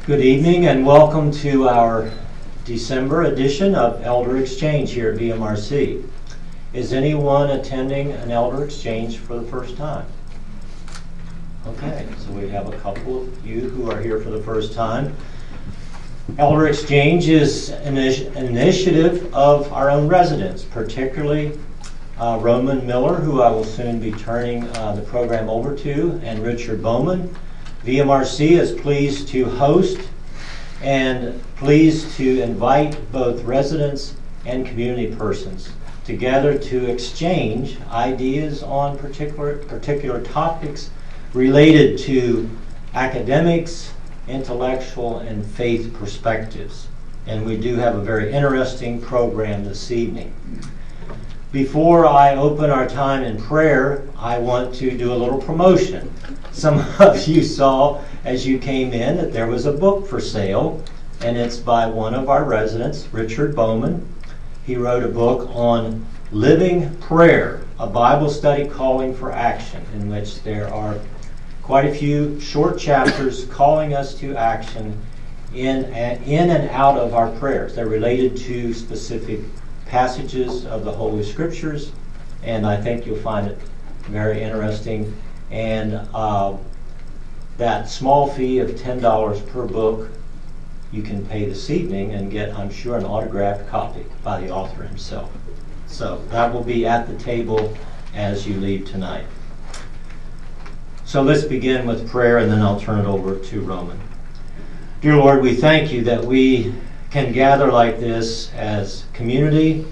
Good evening and welcome to our December edition of Elder Exchange here at VMRC. Is anyone attending an Elder Exchange for the first time? Okay, so we have a couple of you who are here for the first time. Elder Exchange is an initiative of our own residents, particularly Roman Miller, who I will soon be turning the program over to, and Richard Bowman. VMRC is pleased to host and pleased to invite both residents and community persons together to exchange ideas on particular topics related to academics, intellectual, and faith perspectives. And we do have a very interesting program this evening. Before I open our time in prayer, I want to do a little promotion. Some of you saw as you came in that there was a book for sale, and it's by one of our residents, Richard Bowman. He wrote a book on Living Prayer, a Bible study calling for action, in which there are quite a few short chapters calling us to action in and out of our prayers. They're related to specific passages of the Holy Scriptures, and I think you'll find it very interesting. And that small fee of $10 per book you can pay this evening and get, I'm sure, an autographed copy by the author himself. So that will be at the table as you leave tonight. So let's begin with prayer, and then I'll turn it over to Roman. Dear Lord, we thank you that we can gather like this as community,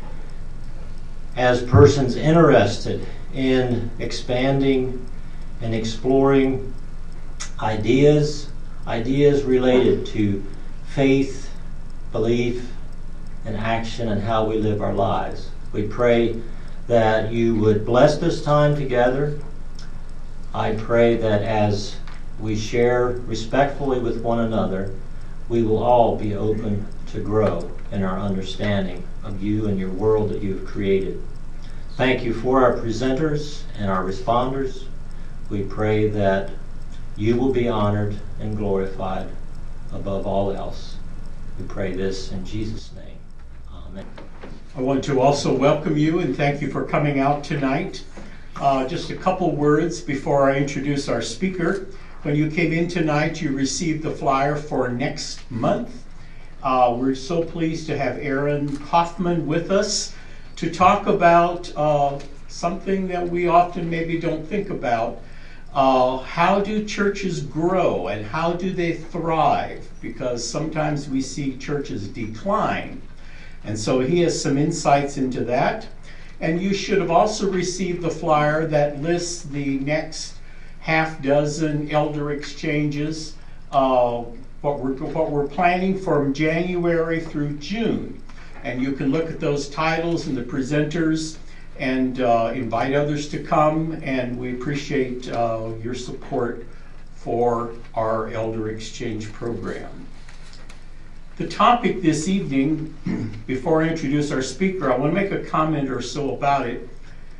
as persons interested in expanding and exploring ideas related to faith, belief, and action, and how we live our lives. We pray that you would bless this time together. I pray that as we share respectfully with one another, we will all be open to grow in our understanding of you and your world that you've created. Thank you for our presenters and our responders. We pray that you will be honored and glorified above all else. We pray this in Jesus' name. Amen. I want to also welcome you and thank you for coming out tonight. Just a couple words before I introduce our speaker. When you came in tonight, you received the flyer for next month. We're so pleased to have Aaron Kaufman with us to talk about something that we often maybe don't think about. How do churches grow and how do they thrive? Because sometimes we see churches decline. And so he has some insights into that. And you should have also received the flyer that lists the next half dozen elder exchanges, what we're planning from January through June. And you can look at those titles and the presenters and invite others to come, and we appreciate your support for our Elder Exchange program. The topic this evening, before I introduce our speaker, I want to make a comment or so about it.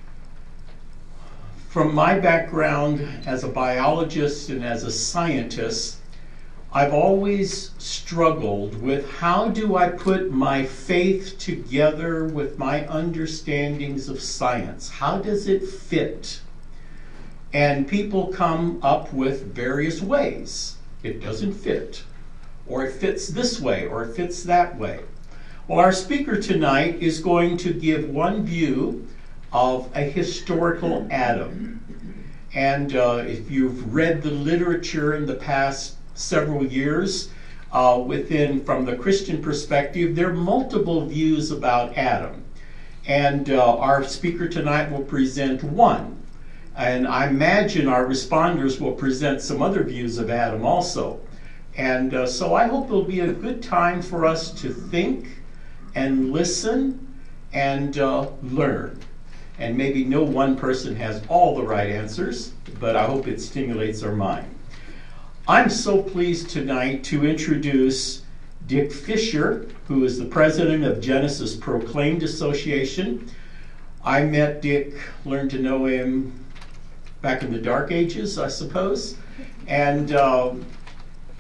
From my background as a biologist and as a scientist, I've always struggled with how do I put my faith together with my understandings of science? How does it fit? And people come up with various ways. It doesn't fit, or it fits this way, or it fits that way. Well, our speaker tonight is going to give one view of a historical atom. And if you've read the literature in the past several years, from the Christian perspective, there are multiple views about Adam. And our speaker tonight will present one. And I imagine our responders will present some other views of Adam also. And so I hope it'll be a good time for us to think and listen and learn. And maybe no one person has all the right answers, but I hope it stimulates our mind. I'm so pleased tonight to introduce Dick Fisher, who is the president of Genesis Proclaimed Association. I met Dick, learned to know him back in the dark ages, I suppose. And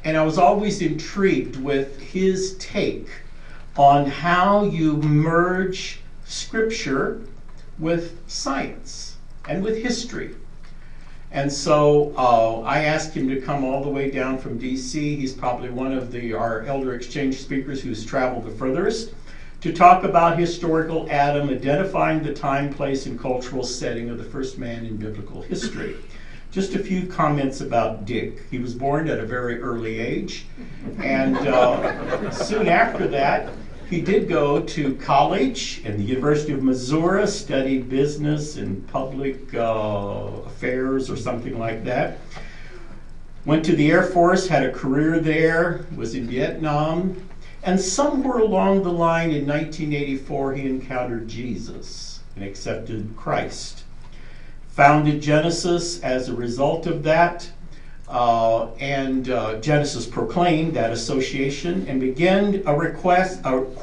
And I was always intrigued with his take on how you merge scripture with science and with history. And so I asked him to come all the way down from DC. He's probably one of our Elder Exchange speakers who's traveled the furthest, to talk about historical Adam, identifying the time, place, and cultural setting of the first man in biblical history. Just a few comments about Dick. He was born at a very early age, and soon after that, he did go to college in the University of Missouri, studied business and public affairs or something like that. Went to the Air Force, had a career there, was in Vietnam, and somewhere along the line in 1984, he encountered Jesus and accepted Christ. Founded Genesis as a result of that, and Genesis proclaimed that association and began a quest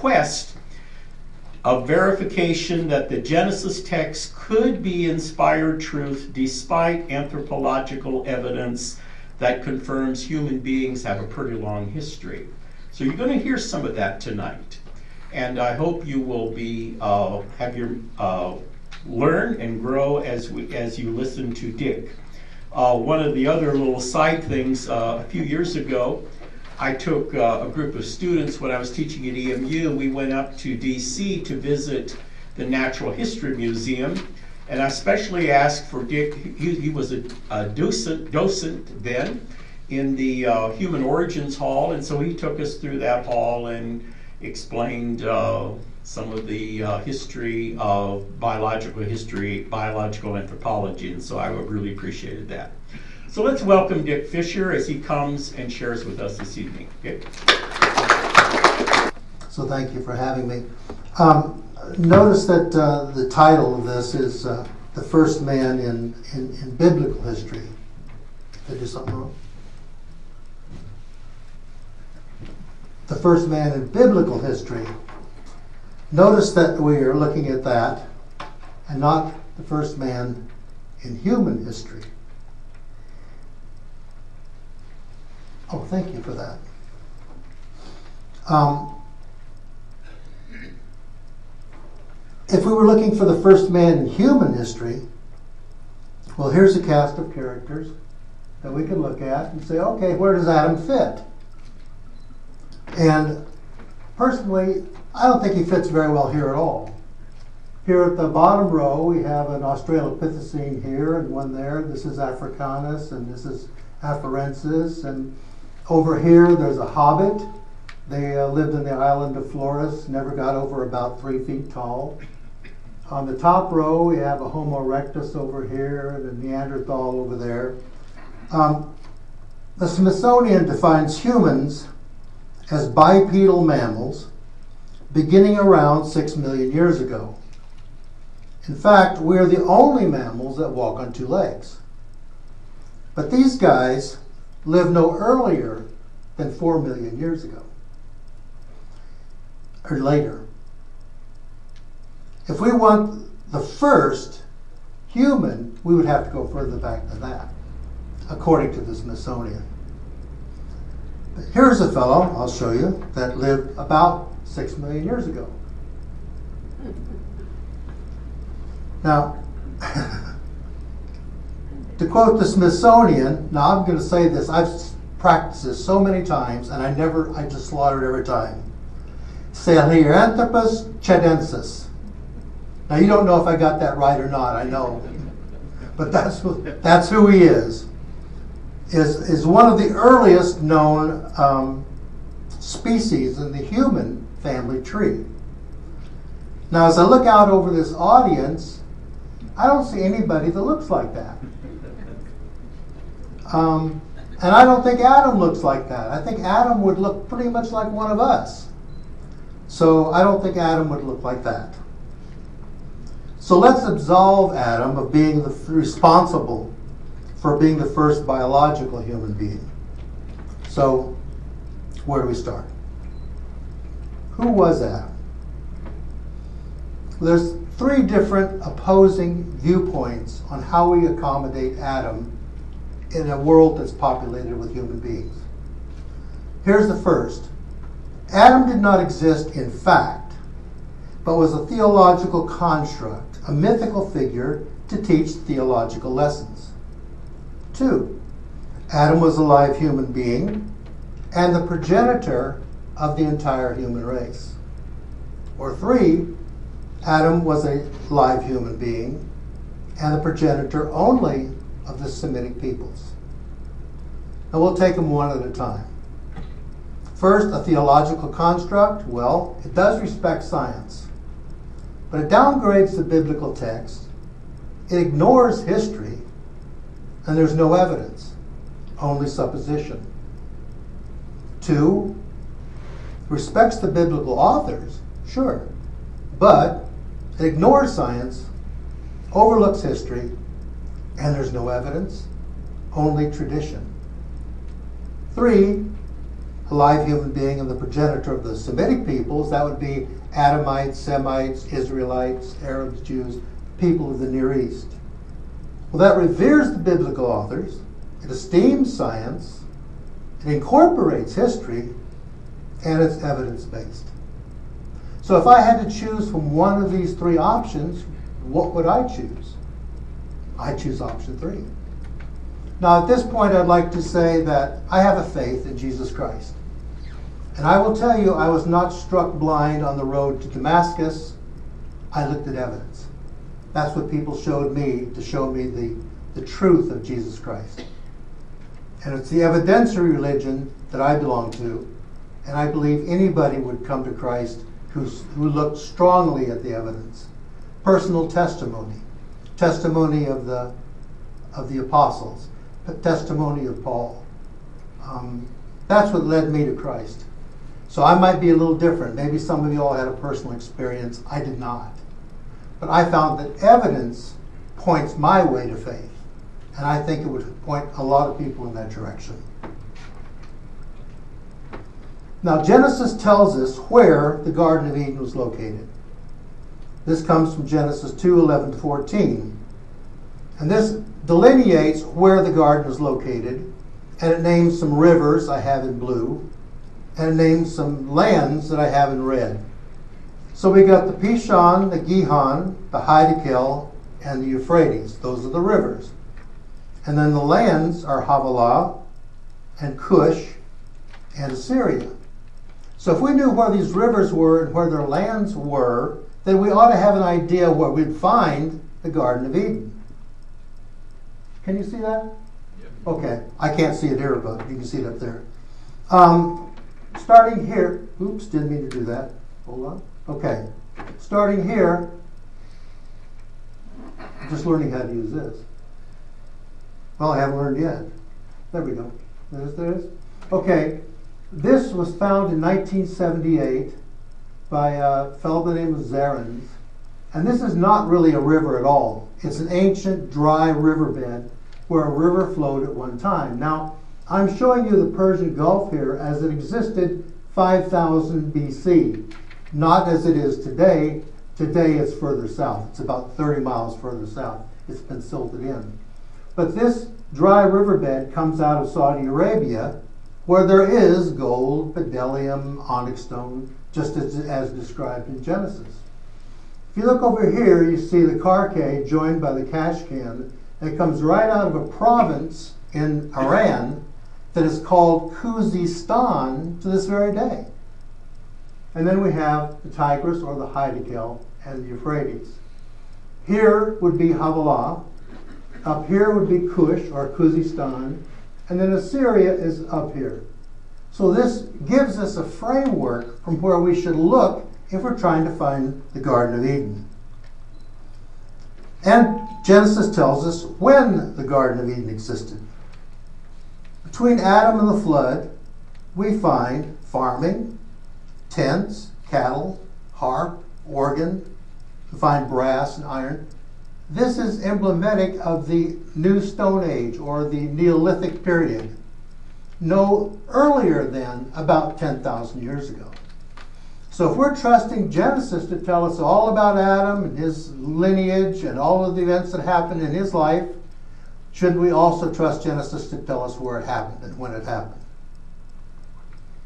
of verification that the Genesis text could be inspired truth despite anthropological evidence that confirms human beings have a pretty long history. So you're going to hear some of that tonight, and I hope you will be learn and grow as you listen to Dick. One of the other little side things, a few years ago, I took a group of students when I was teaching at EMU. We went up to DC to visit the Natural History Museum, and I especially asked for Dick. He was a docent then in the Human Origins Hall, and so he took us through that hall and explained some of the history of biological anthropology, and so I really appreciated that. So let's welcome Dick Fisher as he comes and shares with us this evening. Okay? So thank you for having me. Notice that the title of this is The First Man in Biblical History. Did I do something wrong? The First Man in Biblical History. Notice that we are looking at that and not the first man in human history. Oh, thank you for that. If we were looking for the first man in human history, well, here's a cast of characters that we can look at and say, okay, where does Adam fit? And personally, I don't think he fits very well here at all. Here at the bottom row, we have an Australopithecine here and one there. This is Africanus and this is Afarensis. And over here, there's a hobbit. They lived in the island of Flores, never got over about 3 feet tall. On the top row, we have a Homo erectus over here and a Neanderthal over there. The Smithsonian defines humans as bipedal mammals beginning around 6 million years ago. In fact, we're the only mammals that walk on 2 legs. But these guys lived no earlier than 4 million years ago, or later. If we want the first human, we would have to go further back than that, according to the Smithsonian. But here's a fellow, I'll show you, that lived about 6 million years ago. Now, to quote the Smithsonian, now I'm going to say this, I've practiced this so many times, and I just slaughter it every time. Sahelanthropus chadensis. Now you don't know if I got that right or not, I know. But that's who he is. Is one of the earliest known species in the human family tree. Now as I look out over this audience, I don't see anybody that looks like that. And I don't think Adam looks like that. I think Adam would look pretty much like one of us. So I don't think Adam would look like that. So let's absolve Adam of being responsible for being the first biological human being. So where do we start? Who was Adam? There's 3 different opposing viewpoints on how we accommodate Adam in a world that's populated with human beings. Here's the first. Adam did not exist in fact, but was a theological construct, a mythical figure to teach theological lessons. 2. Adam was a live human being and the progenitor of the entire human race. Or 3. Adam was a live human being and the progenitor only of the Semitic peoples. Now we'll take them one at a time. First, a theological construct. Well, it does respect science, but it downgrades the biblical text, it ignores history, and there's no evidence, only supposition. 2, respects the biblical authors, sure, but it ignores science, overlooks history, and there's no evidence, only tradition. 3, a live human being and the progenitor of the Semitic peoples, that would be Adamites, Semites, Israelites, Arabs, Jews, people of the Near East. Well, that reveres the biblical authors, it esteems science, it incorporates history, and it's evidence-based. So if I had to choose from one of these 3 options, what would I choose? I choose option 3. Now at this point I'd like to say that I have a faith in Jesus Christ. And I will tell you, I was not struck blind on the road to Damascus. I looked at evidence. That's what people showed me to show me the truth of Jesus Christ. And it's the evidentiary religion that I belong to. And I believe anybody would come to Christ who looked strongly at the evidence. Personal testimony, testimony of the apostles, testimony of Paul. That's what led me to Christ. So I might be a little different. Maybe some of you all had a personal experience. I did not. But I found that evidence points my way to faith. And I think it would point a lot of people in that direction. Now, Genesis tells us where the Garden of Eden was located. This comes from Genesis 2:11-14. And this delineates where the garden is located. And it names some rivers I have in blue. And it names some lands that I have in red. So we got the Pishon, the Gihon, the Hiddekel, and the Euphrates. Those are the rivers. And then the lands are Havilah and Cush and Assyria. So if we knew where these rivers were and where their lands were, then we ought to have an idea where we'd find the Garden of Eden. Can you see that? Yep. Okay, I can't see it here, but you can see it up there. Starting here, oops, didn't mean to do that. Hold on. Okay, starting here, I'm just learning how to use this. Well, I haven't learned yet. There we go. There it is. Okay, this was found in 1978 by a fellow by the name of Zarins. And this is not really a river at all. It's an ancient dry riverbed where a river flowed at one time. Now, I'm showing you the Persian Gulf here as it existed 5000 BC, not as it is today. Today it's further south. It's about 30 miles further south. It's been silted in. But this dry riverbed comes out of Saudi Arabia, where there is gold, bdellium, onyx stone, just as described in Genesis. If you look over here, you see the Karkay joined by the Kashkan. It comes right out of a province in Iran that is called Khuzestan to this very day. And then we have the Tigris or the Hiddekel and the Euphrates. Here would be Havilah. Up here would be Cush or Khuzestan. And then Assyria is up here. So this gives us a framework from where we should look if we're trying to find the Garden of Eden. And Genesis tells us when the Garden of Eden existed. Between Adam and the flood, we find farming, tents, cattle, harp, organ. We find brass and iron. This is emblematic of the New Stone Age or the Neolithic period, no earlier than about 10,000 years ago. So if we're trusting Genesis to tell us all about Adam and his lineage and all of the events that happened in his life, should we also trust Genesis to tell us where it happened and when it happened?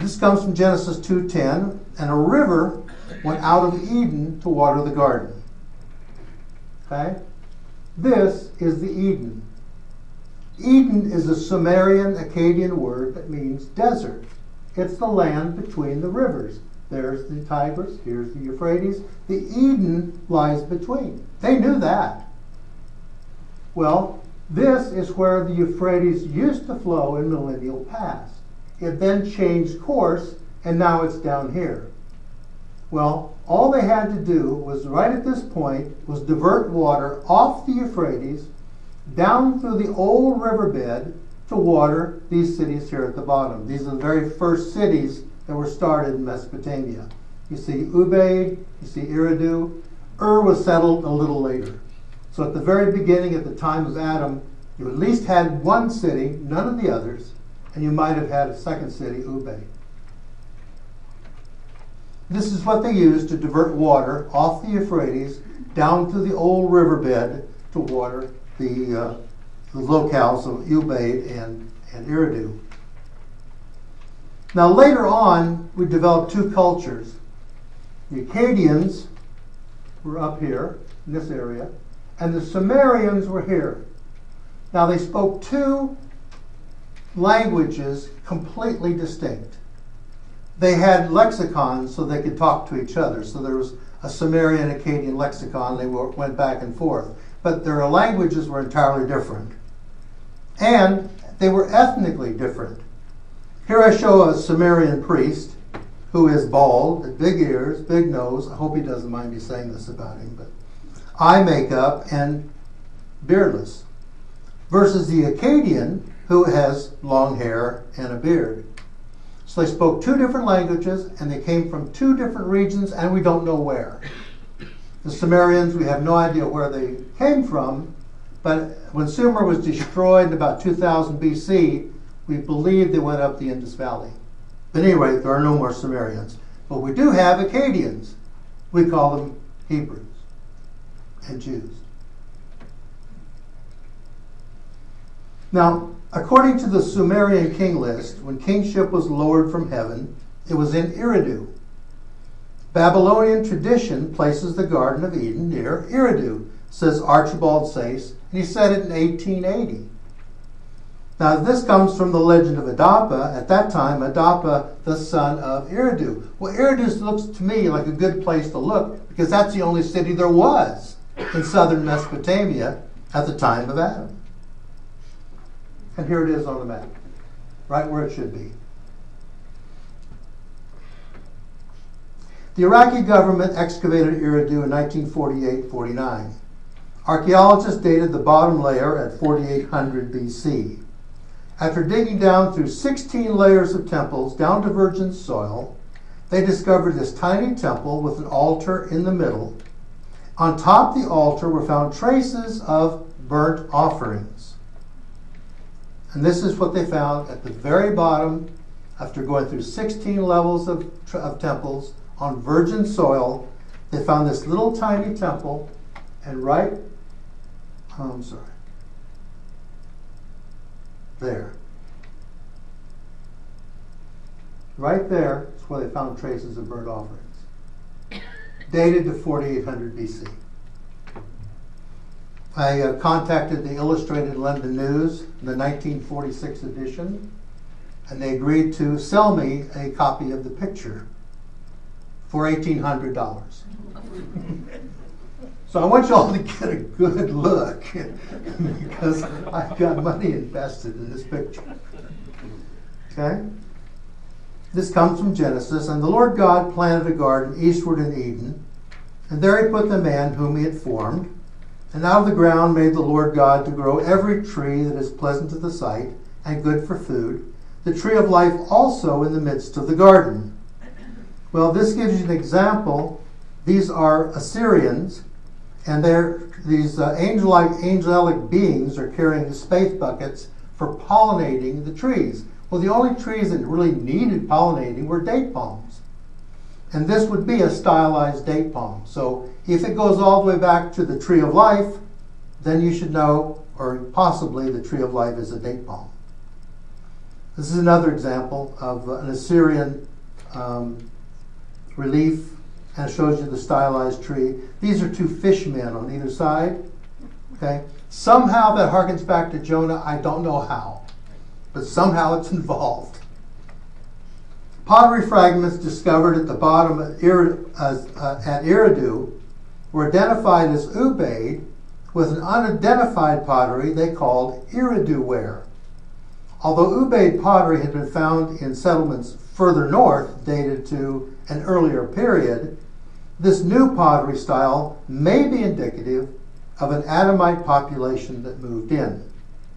This comes from Genesis 2:10, and a river went out of Eden to water the garden. Okay? This is the Eden. Eden is a Sumerian Akkadian word that means desert. It's the land between the rivers. There's the Tigris, here's the Euphrates. The Eden lies between. They knew that. Well, this is where the Euphrates used to flow in millennial past. It then changed course, and now it's down here. Well, all they had to do was, right at this point, was divert water off the Euphrates down through the old riverbed to water these cities here at the bottom. These are the very first cities that were started in Mesopotamia. You see Ubaid, you see Eridu. Was settled a little later. So at the very beginning, at the time of Adam, you at least had one city, none of the others, and you might have had a second city, Ubaid. This is what they used to divert water off the Euphrates down to the old riverbed to water the locales of Ubaid and Eridu. Now later on, we developed two cultures. The Akkadians were up here, in this area, and the Sumerians were here. Now they spoke two languages completely distinct. They had lexicons so they could talk to each other. So there was a Sumerian Akkadian lexicon. They went back and forth. But their languages were entirely different. And they were ethnically different. Here I show a Sumerian priest who is bald, with big ears, big nose. I hope he doesn't mind me saying this about him, but eye makeup and beardless. Versus the Akkadian, who has long hair and a beard. So they spoke two different languages, and they came from two different regions, and we don't know where. The Sumerians, we have no idea where they came from, but when Sumer was destroyed in about 2000 BC, we believe they went up the Indus Valley. But anyway, there are no more Sumerians. But we do have Akkadians. We call them Hebrews and Jews. Now, according to the Sumerian king list, when kingship was lowered from heaven, it was in Eridu. Babylonian tradition places the Garden of Eden near Eridu, says Archibald Sayce, and he said it in 1880. Now, this comes from the legend of Adapa. At that time, Adapa, the son of Eridu. Well, Eridu looks to me like a good place to look because that's the only city there was in southern Mesopotamia at the time of Adam. And here it is on the map, right where it should be. The Iraqi government excavated Eridu in 1948-49. Archaeologists dated the bottom layer at 4800 BC. After digging down through 16 layers of temples down to virgin soil, they discovered this tiny temple with an altar in the middle. On top of the altar were found traces of burnt offerings. And this is what they found at the very bottom after going through 16 levels of temples on virgin soil. They found this little tiny temple, and there. Right there is where they found traces of burnt offerings, dated to 4800 BC. I contacted the Illustrated London News in the 1946 edition, and they agreed to sell me a copy of the picture for $1,800. So I want you all to get a good look because I've got money invested in this picture. Okay? This comes from Genesis. And the Lord God planted a garden eastward in Eden, and there he put the man whom he had formed. And out of the ground made the Lord God to grow every tree that is pleasant to the sight and good for food, the tree of life also in the midst of the garden. Well, this gives you an example. These are Assyrians, and these angelic beings are carrying the space buckets for pollinating the trees. Well, the only trees that really needed pollinating were date palms. And this would be a stylized date palm. So if it goes all the way back to the tree of life, then you should know, or possibly the tree of life is a date palm. This is another example of an Assyrian relief, and it shows you the stylized tree. These are two fishmen on either side. Okay, somehow that harkens back to Jonah. I don't know how, but somehow it's involved. Pottery fragments discovered at the bottom at Eridu were identified as Ubaid, with an unidentified pottery they called Eridu ware. Although Ubaid pottery had been found in settlements further north, dated to an earlier period, this new pottery style may be indicative of an Adamite population that moved in.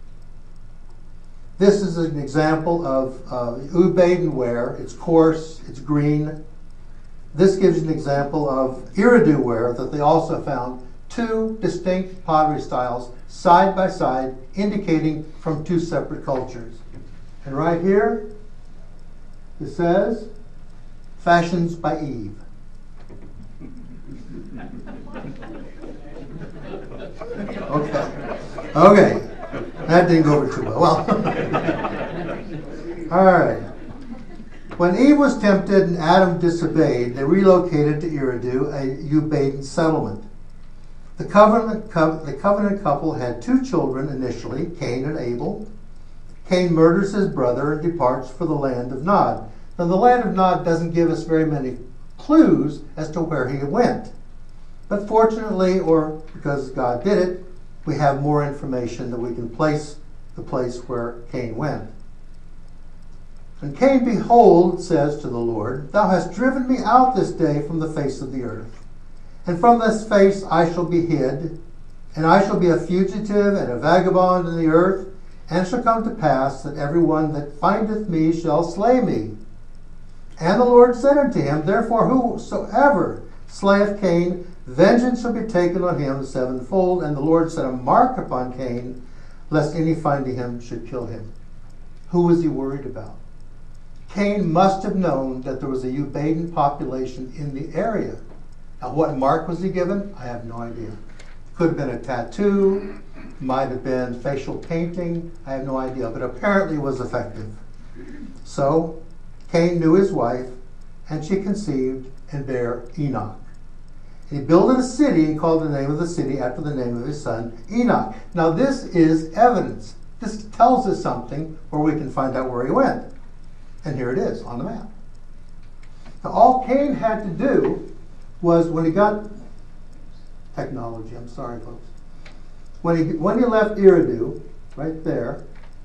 This is an example of Ubaid ware. It's coarse, it's green. This gives you an example of Eridu ware that they also found two distinct pottery styles side by side, indicating from two separate cultures. And right here, it says, fashions by Eve. Okay. That didn't go over too well. All right. When Eve was tempted and Adam disobeyed, they relocated to Eridu, a Ubaid settlement. The covenant couple had two children initially, Cain and Abel. Cain murders his brother and departs for the land of Nod. Now, the land of Nod doesn't give us very many clues as to where he went. But fortunately, or because God did it, we have more information that we can place the place where Cain went. And Cain, behold, says to the Lord, Thou hast driven me out this day from the face of the earth. And from this face I shall be hid, and I shall be a fugitive and a vagabond in the earth, and it shall come to pass that every one that findeth me shall slay me. And the Lord said unto him, Therefore whosoever slayeth Cain, vengeance shall be taken on him sevenfold. And the Lord set a mark upon Cain, lest any finding him should kill him. Who was he worried about? Cain must have known that there was a Ubaid population in the area. Now, what mark was he given? I have no idea. Could have been a tattoo, might have been facial painting, I have no idea, but apparently it was effective. So, Cain knew his wife, and she conceived and bare Enoch. He built a city and called the name of the city after the name of his son, Enoch. Now, this is evidence. This tells us something where we can find out where he went. And here it is on the map. Now, all Cain had to do was, when he got technology, I'm sorry, folks. When he left Eridu, right there,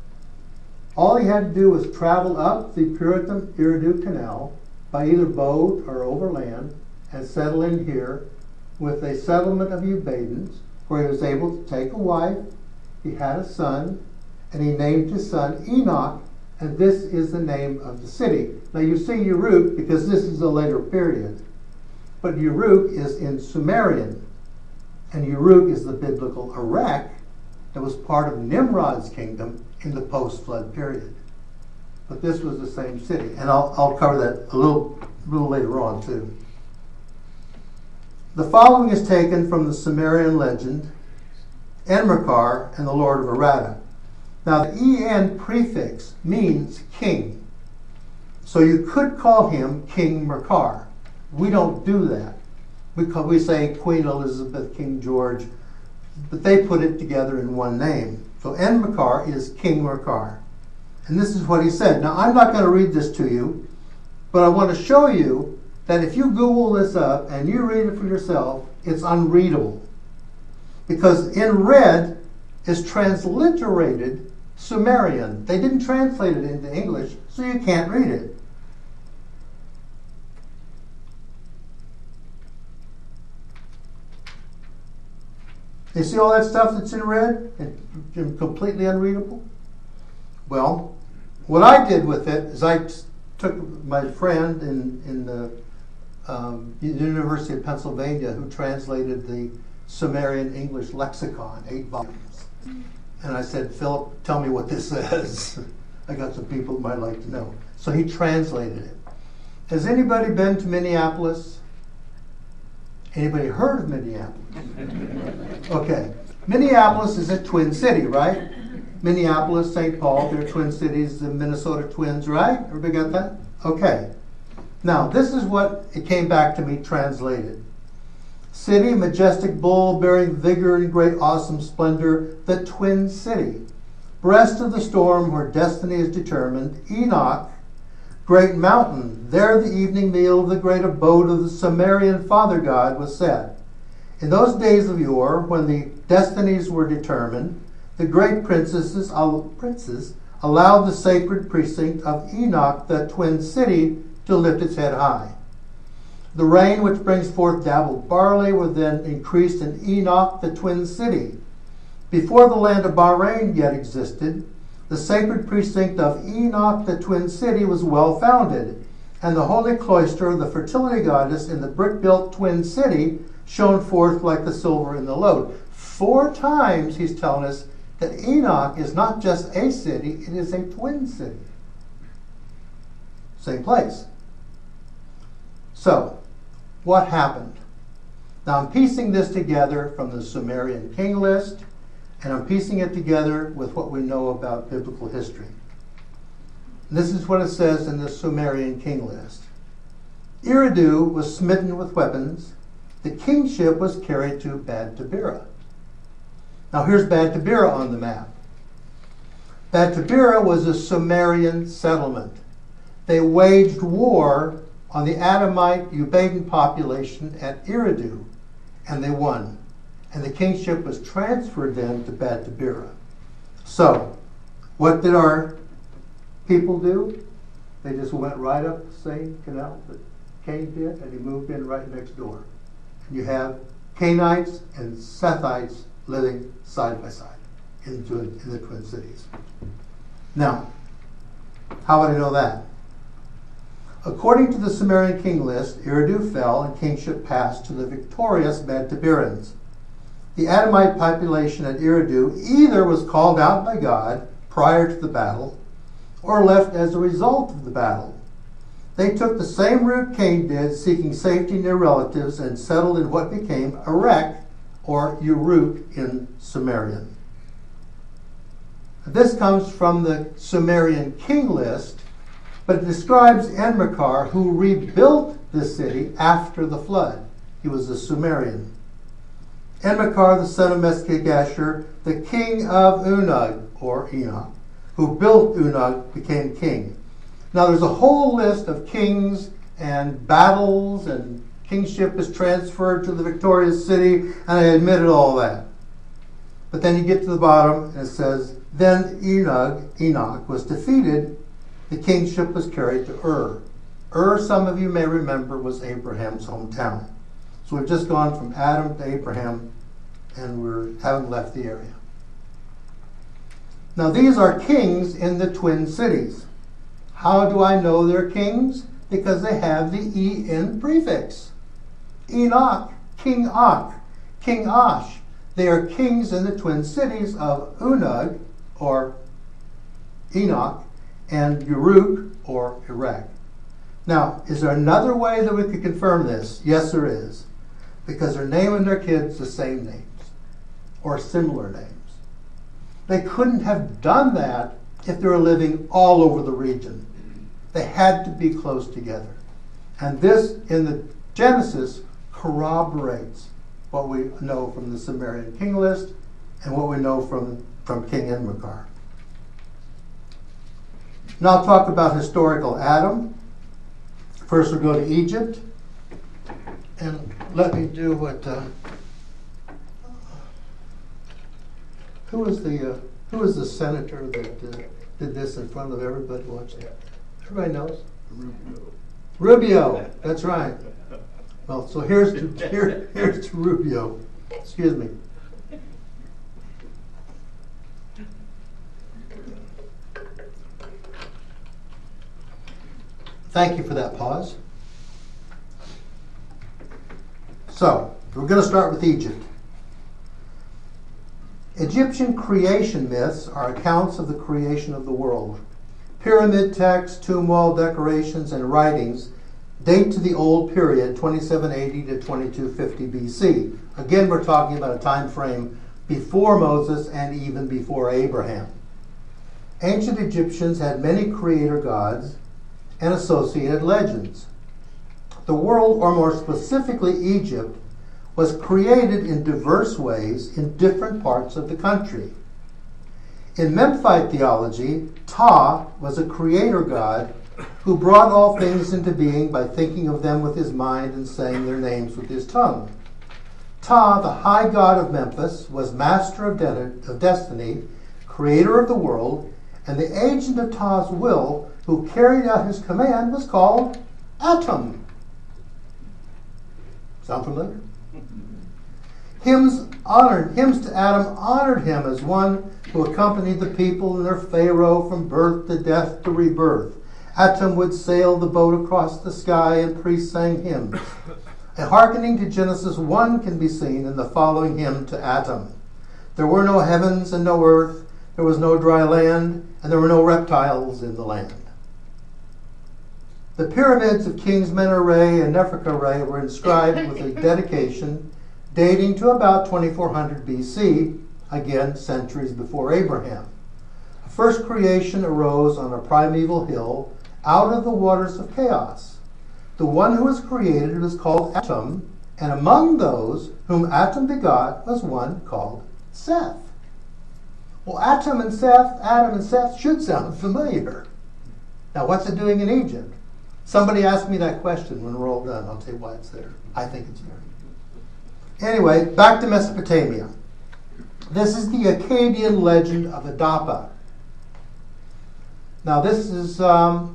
all he had to do was travel up the Puritan-Eridu Canal by either boat or overland and settle in here with a settlement of Ubaidans, where he was able to take a wife, he had a son, and he named his son Enoch, and this is the name of the city. Now you see Uruk because this is a later period, but Uruk is in Sumerian, and Uruk is the biblical Iraq that was part of Nimrod's kingdom in the post-flood period. But this was the same city, and I'll cover that a little later on too. The following is taken from the Sumerian legend, Enmerkar and the Lord of Arada. Now the En prefix means king, so you could call him King Merkar. We don't do that. We say Queen Elizabeth, King George, but they put it together in one name. So Enmerkar is King Merkar. And this is what he said. Now, I'm not going to read this to you, but I want to show you that if you Google this up and you read it for yourself, it's unreadable. Because in red is transliterated Sumerian. They didn't translate it into English, so you can't read it. You see all that stuff that's in red and completely unreadable? Well, what I did with it is I took my friend in the University of Pennsylvania who translated the Sumerian English lexicon, 8 volumes. And I said, Philip, tell me what this says. I got some people who might like to know. So he translated it. Has anybody been to Minneapolis? Anybody heard of Minneapolis? Okay. Minneapolis is a twin city, right? Minneapolis, St. Paul, they're twin cities, the Minnesota Twins, right? Everybody got that? Okay. Now, this is what it came back to me translated. City, majestic bull, bearing vigor and great awesome splendor, the twin city. Breast of the storm where destiny is determined, Enoch, great mountain, there the evening meal of the great abode of the Sumerian father god was set. In those days of yore, when the destinies were determined, the great princes allowed the sacred precinct of Enoch, the twin city, to lift its head high. The rain which brings forth dabbled barley was then increased in Enoch, the twin city. Before the land of Bahrain yet existed, the sacred precinct of Enoch, the twin city, was well founded, and the holy cloister of the fertility goddess in the brick-built twin city shone forth like the silver in the lode. 4 times he's telling us that Enoch is not just a city, it is a twin city. Same place. So, what happened? Now I'm piecing this together from the Sumerian king list, and I'm piecing it together with what we know about biblical history. This is what it says in the Sumerian king list. Eridu was smitten with weapons. The kingship was carried to Bad Tabira. Now here's Bad Tabira on the map. Bad Tabira was a Sumerian settlement. They waged war on the Adamite Ubadan population at Eridu, and they won. And the kingship was transferred then to Bad Tabira. So, what did our people do? They just went right up the same canal that Cain did, and he moved in right next door. And you have Cainites and Sethites living side by side in the Twin Cities. Now, how would I know that? According to the Sumerian king list, Eridu fell and kingship passed to the victorious Bad Tabirans. The Adamite population at Eridu either was called out by God prior to the battle or left as a result of the battle. They took the same route Cain did, seeking safety near relatives, and settled in what became Erech, or Uruk in Sumerian. This comes from the Sumerian king list, but it describes Enmerkar, who rebuilt the city after the flood. He was a Sumerian. Enmerkar, the son of Meskegashur, the king of Unug, or Enoch, who built Unug, became king. Now there's a whole list of kings and battles, and kingship is transferred to the victorious city, and I admitted all that. But then you get to the bottom, and it says, then Enoch was defeated. The kingship was carried to Ur. Ur, some of you may remember, was Abraham's hometown. So we've just gone from Adam to Abraham, and we haven't left the area. Now these are kings in the twin cities. How do I know they're kings? Because they have the En prefix. Enoch, King Och, King Osh. They are kings in the twin cities of Unug, or Enoch, and Uruk, or Erech. Now, is there another way that we could confirm this? Yes, there is. Because they're naming their kids the same names, or similar names. They couldn't have done that if they were living all over the region. They had to be close together. And this, in the Genesis, corroborates what we know from the Sumerian king list and what we know from King Enmerkar. Now I'll talk about historical Adam. First we'll go to Egypt. And let me do what... Who was the senator that did this in front of everybody watching? Everybody knows? Rubio, that's right. Well, so here's to Rubio. Excuse me. Thank you for that pause. So, we're going to start with Egypt. Egyptian creation myths are accounts of the creation of the world. Pyramid texts, tomb wall decorations, and writings date to the Old Period, 2780 to 2250 BC. Again, we're talking about a time frame before Moses and even before Abraham. Ancient Egyptians had many creator gods and associated legends. The world, or more specifically Egypt, was created in diverse ways in different parts of the country. In Memphite theology, Ptah was a creator god who brought all things into being by thinking of them with his mind and saying their names with his tongue. Ptah, the high god of Memphis, was master of destiny, creator of the world, and the agent of Ptah's will, who carried out his command, was called Atum. Sound familiar? Hymns to Atum honored him as one who accompanied the people in their Pharaoh from birth to death to rebirth. Atum would sail the boat across the sky, and priests sang hymns. A hearkening to Genesis 1 can be seen in the following hymn to Atum. There were no heavens and no earth, there was no dry land, and there were no reptiles in the land. The pyramids of Kings Meneray and Neferkare were inscribed with a dedication dating to about 2400 BC, again centuries before Abraham. A first creation arose on a primeval hill out of the waters of chaos. The one who was created was called Atum, and among those whom Atum begot was one called Seth. Well, Adam and Seth should sound familiar. Now, what's it doing in Egypt? Somebody asked me that question when we're all done. I'll tell you why it's there. I think it's there. Anyway, back to Mesopotamia. This is the Akkadian legend of Adapa. Now, this is, I'll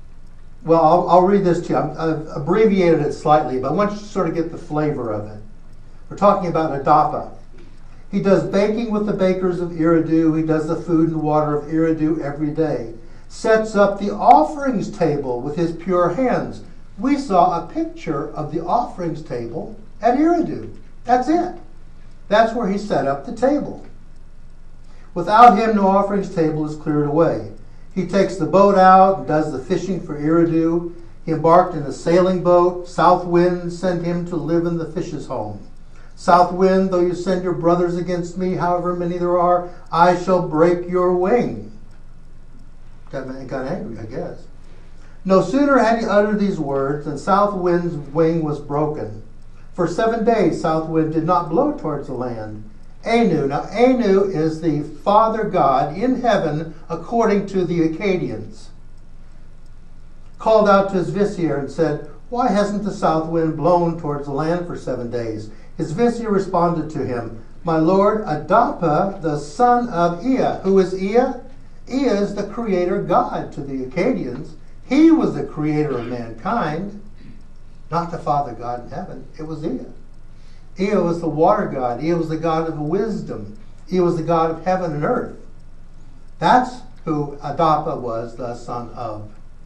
read this to you. I've abbreviated it slightly, but I want you to sort of get the flavor of it. We're talking about Adapa. He does baking with the bakers of Eridu. He does the food and water of Eridu every day. Sets up the offerings table with his pure hands. We saw a picture of the offerings table at Eridu. That's it. That's where he set up the table. Without him, no offerings table is cleared away. He takes the boat out and does the fishing for Eridu. He embarked in a sailing boat. South wind sent him to live in the fish's home. South wind, though you send your brothers against me, however many there are, I shall break your wing. Got angry, I guess. No sooner had he uttered these words than South wind's wing was broken. For 7 days South wind did not blow towards the land. Anu. Now Anu is the father god in heaven according to the Akkadians. Called out to his vizier and said, "Why hasn't the south wind blown towards the land for 7 days?" His vizier responded to him, "My lord, Adapa, the son of Ea." Who is Ea? Ea is the creator god to the Akkadians. He was the creator of mankind, not the father god in heaven. It was Ea. Ea was the water god. Ea was the god of wisdom. Ea was the god of heaven and earth. That's who Adapa was the son of.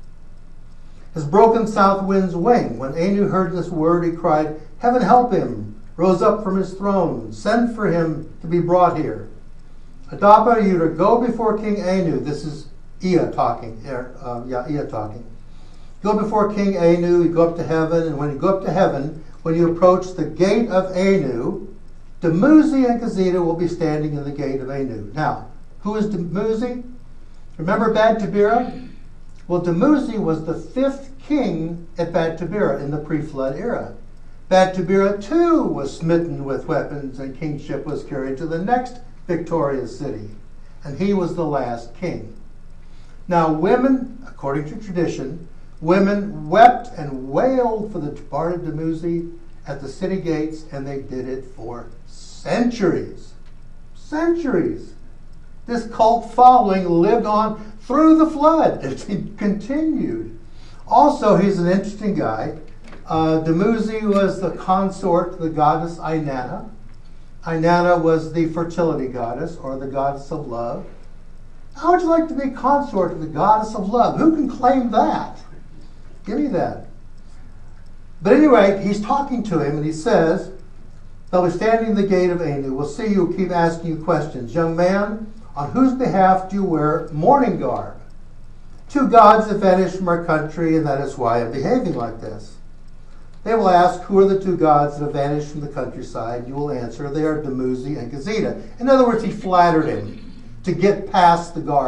His broken south wind's wing. When Anu heard this word, he cried, "Heaven help him!" Rose up from his throne. Send for him to be brought here. Adapa, you to go before King Anu. This is Ea talking. Ea talking. Go before King Anu. You go up to heaven, and when you go up to heaven, when you approach the gate of Anu, Dumuzi and Gazita will be standing in the gate of Anu. Now, who is Dumuzi? Remember Bad Tabira? Well, Dumuzi was the 5th king at Bad Tabira in the pre-flood era. Bad Tabira too was smitten with weapons, and kingship was carried to the next victorious city. And he was the last king. Now women, according to tradition, women wept and wailed for the departed Dumuzi at the city gates, and they did it for centuries. Centuries. This cult following lived on through the flood. It continued. Also, he's an interesting guy. Dumuzi was the consort to the goddess Inanna. Inanna was the fertility goddess, or the goddess of love. How would you like to be consort to the goddess of love? Who can claim that? Give me that. But anyway, he's talking to him, and he says, "They'll be standing in the gate of Anu. We'll see you, keep asking you questions. Young man, on whose behalf do you wear mourning garb? 2 gods have vanished from our country, and that is why I'm behaving like this." They will ask, "Who are the 2 gods that have vanished from the countryside?" You will answer, "They are Dumuzi and Gazita." In other words, he flattered him to get past the guards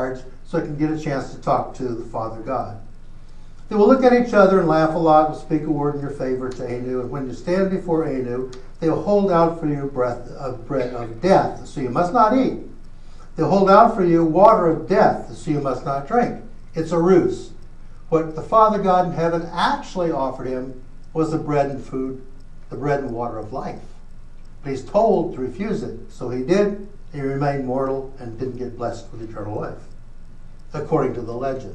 so it can get a chance to talk to the Father God. They will look at each other and laugh a lot and speak a word in your favor to Anu. And when you stand before Anu, they will hold out for you bread of death, so you must not eat. They'll hold out for you water of death, so you must not drink. It's a ruse. What the Father God in heaven actually offered him was the bread and water of life. But he's told to refuse it, so he did. He remained mortal and didn't get blessed with eternal life, according to the legend.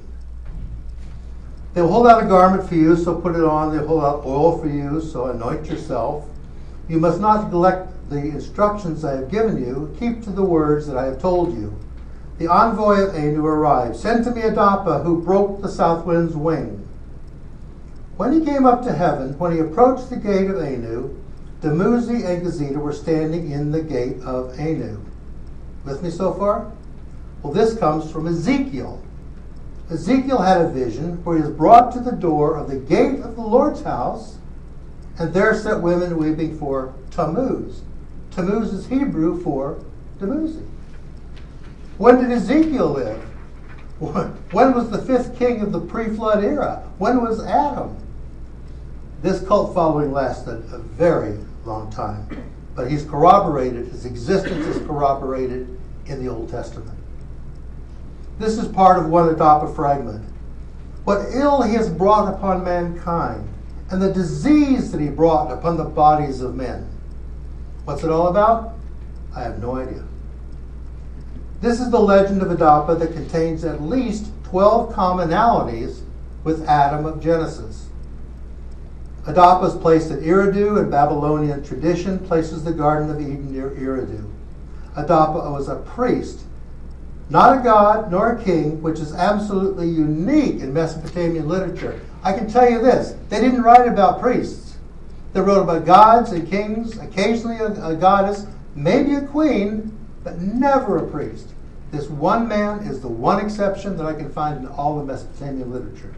They will hold out a garment for you, so put it on. They will hold out oil for you, so anoint yourself. You must not neglect the instructions I have given you. Keep to the words that I have told you. The envoy of Anu arrived. Send to me Adapa, who broke the south wind's wing. When he came up to heaven, when he approached the gate of Anu, Dumuzi and Gazeta were standing in the gate of Anu. With me so far? Well, this comes from Ezekiel. Ezekiel had a vision where he was brought to the door of the gate of the Lord's house, and there sat women weeping for Tammuz. Tammuz is Hebrew for Dumuzi. When did Ezekiel live? When was the fifth king of the pre-flood era? When was Adam? This cult following lasted a very long time, but he's corroborated, his existence is corroborated in the Old Testament. This is part of one Adapa fragment. What ill he has brought upon mankind, and the disease that he brought upon the bodies of men. What's it all about? I have no idea. This is the legend of Adapa that contains at least 12 commonalities with Adam of Genesis. Adapa is placed at Eridu, and Babylonian tradition places the Garden of Eden near Eridu. Adapa was a priest, not a god nor a king, which is absolutely unique in Mesopotamian literature. I can tell you this, they didn't write about priests. They wrote about gods and kings, occasionally a goddess, maybe a queen, but never a priest. This one man is the one exception that I can find in all of Mesopotamian literature.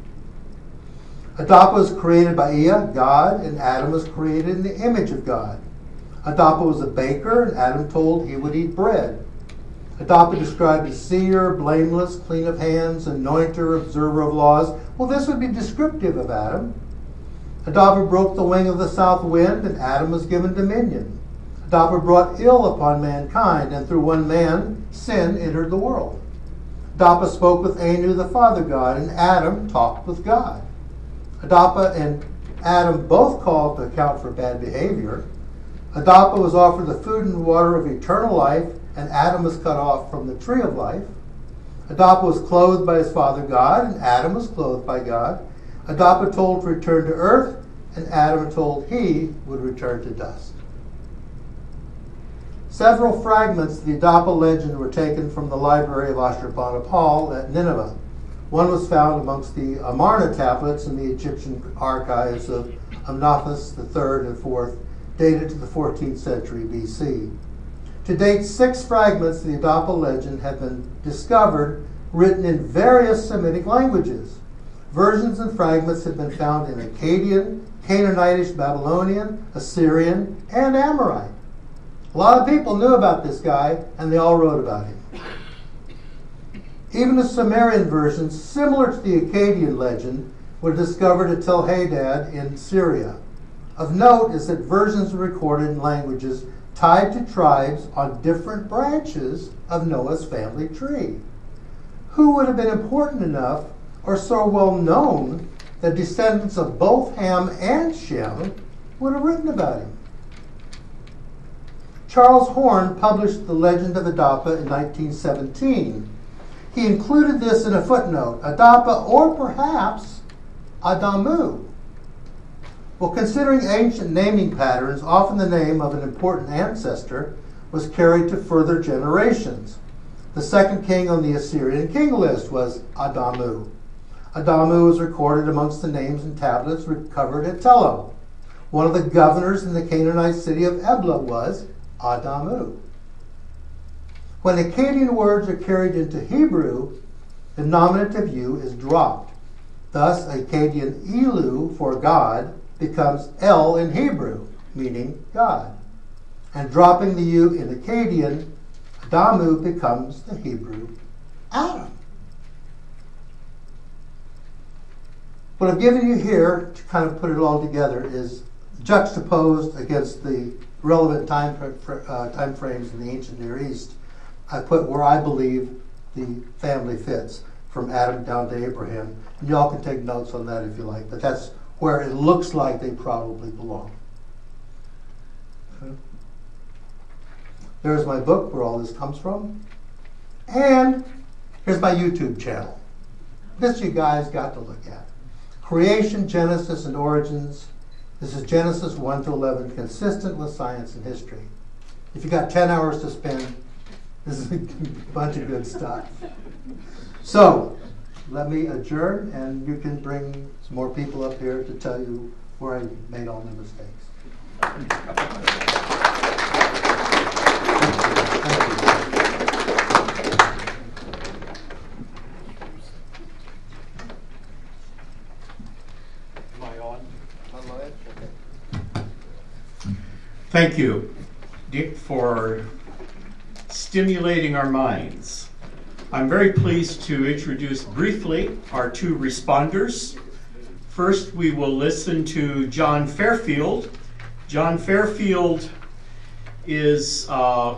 Adapa was created by Ea, God, and Adam was created in the image of God. Adapa was a baker, and Adam told he would eat bread. Adapa described as seer, blameless, clean of hands, anointer, observer of laws. Well, this would be descriptive of Adam. Adapa broke the wing of the south wind, and Adam was given dominion. Adapa brought ill upon mankind, and through one man, sin entered the world. Adapa spoke with Anu, the Father God, and Adam talked with God. Adapa and Adam both called to account for bad behavior. Adapa was offered the food and water of eternal life, and Adam was cut off from the tree of life. Adapa was clothed by his father God, and Adam was clothed by God. Adapa told to return to earth, and Adam told he would return to dust. Several fragments of the Adapa legend were taken from the library of Ashurbanipal at Nineveh. One was found amongst the Amarna tablets in the Egyptian archives of Amnaphis III and IV, dated to the 14th century BC. To date, 6 fragments of the Adapa legend have been discovered, written in various Semitic languages. Versions and fragments have been found in Akkadian, Canaanitish, Babylonian, Assyrian, and Amorite. A lot of people knew about this guy, and they all wrote about him. Even the Sumerian versions, similar to the Akkadian legend, were discovered at Tel Hadad in Syria. Of note is that versions are recorded in languages tied to tribes on different branches of Noah's family tree. Who would have been important enough or so well known that descendants of both Ham and Shem would have written about him? Charles Horn published The Legend of Adapa in 1917. He included this in a footnote, Adapa or perhaps Adamu. Well, considering ancient naming patterns, often the name of an important ancestor was carried to further generations. The second king on the Assyrian king list was Adamu. Adamu is recorded amongst the names and tablets recovered at Tello. One of the governors in the Canaanite city of Ebla was Adamu. When Akkadian words are carried into Hebrew, the nominative U is dropped. Thus, Akkadian Elu for God becomes El in Hebrew, meaning God. And dropping the U in Akkadian, Adamu becomes the Hebrew Adam. What I've given you here to kind of put it all together is juxtaposed against the relevant time frames in the ancient Near East. I put where I believe the family fits, from Adam down to Abraham. And y'all can take notes on that if you like, but that's where it looks like they probably belong. Okay. There's my book, where all this comes from. And here's my YouTube channel. This you guys got to look at. Creation, Genesis, and Origins. This is Genesis 1 to 11, consistent with science and history. If you got 10 hours to spend, this is a bunch of good stuff. So, let me adjourn, and you can bring some more people up here to tell you where I made all my mistakes. Thank you. Am I on? Okay. Thank you, Dick, for stimulating our minds. I'm very pleased to introduce briefly our two responders. First, we will listen to John Fairfield. John Fairfield is a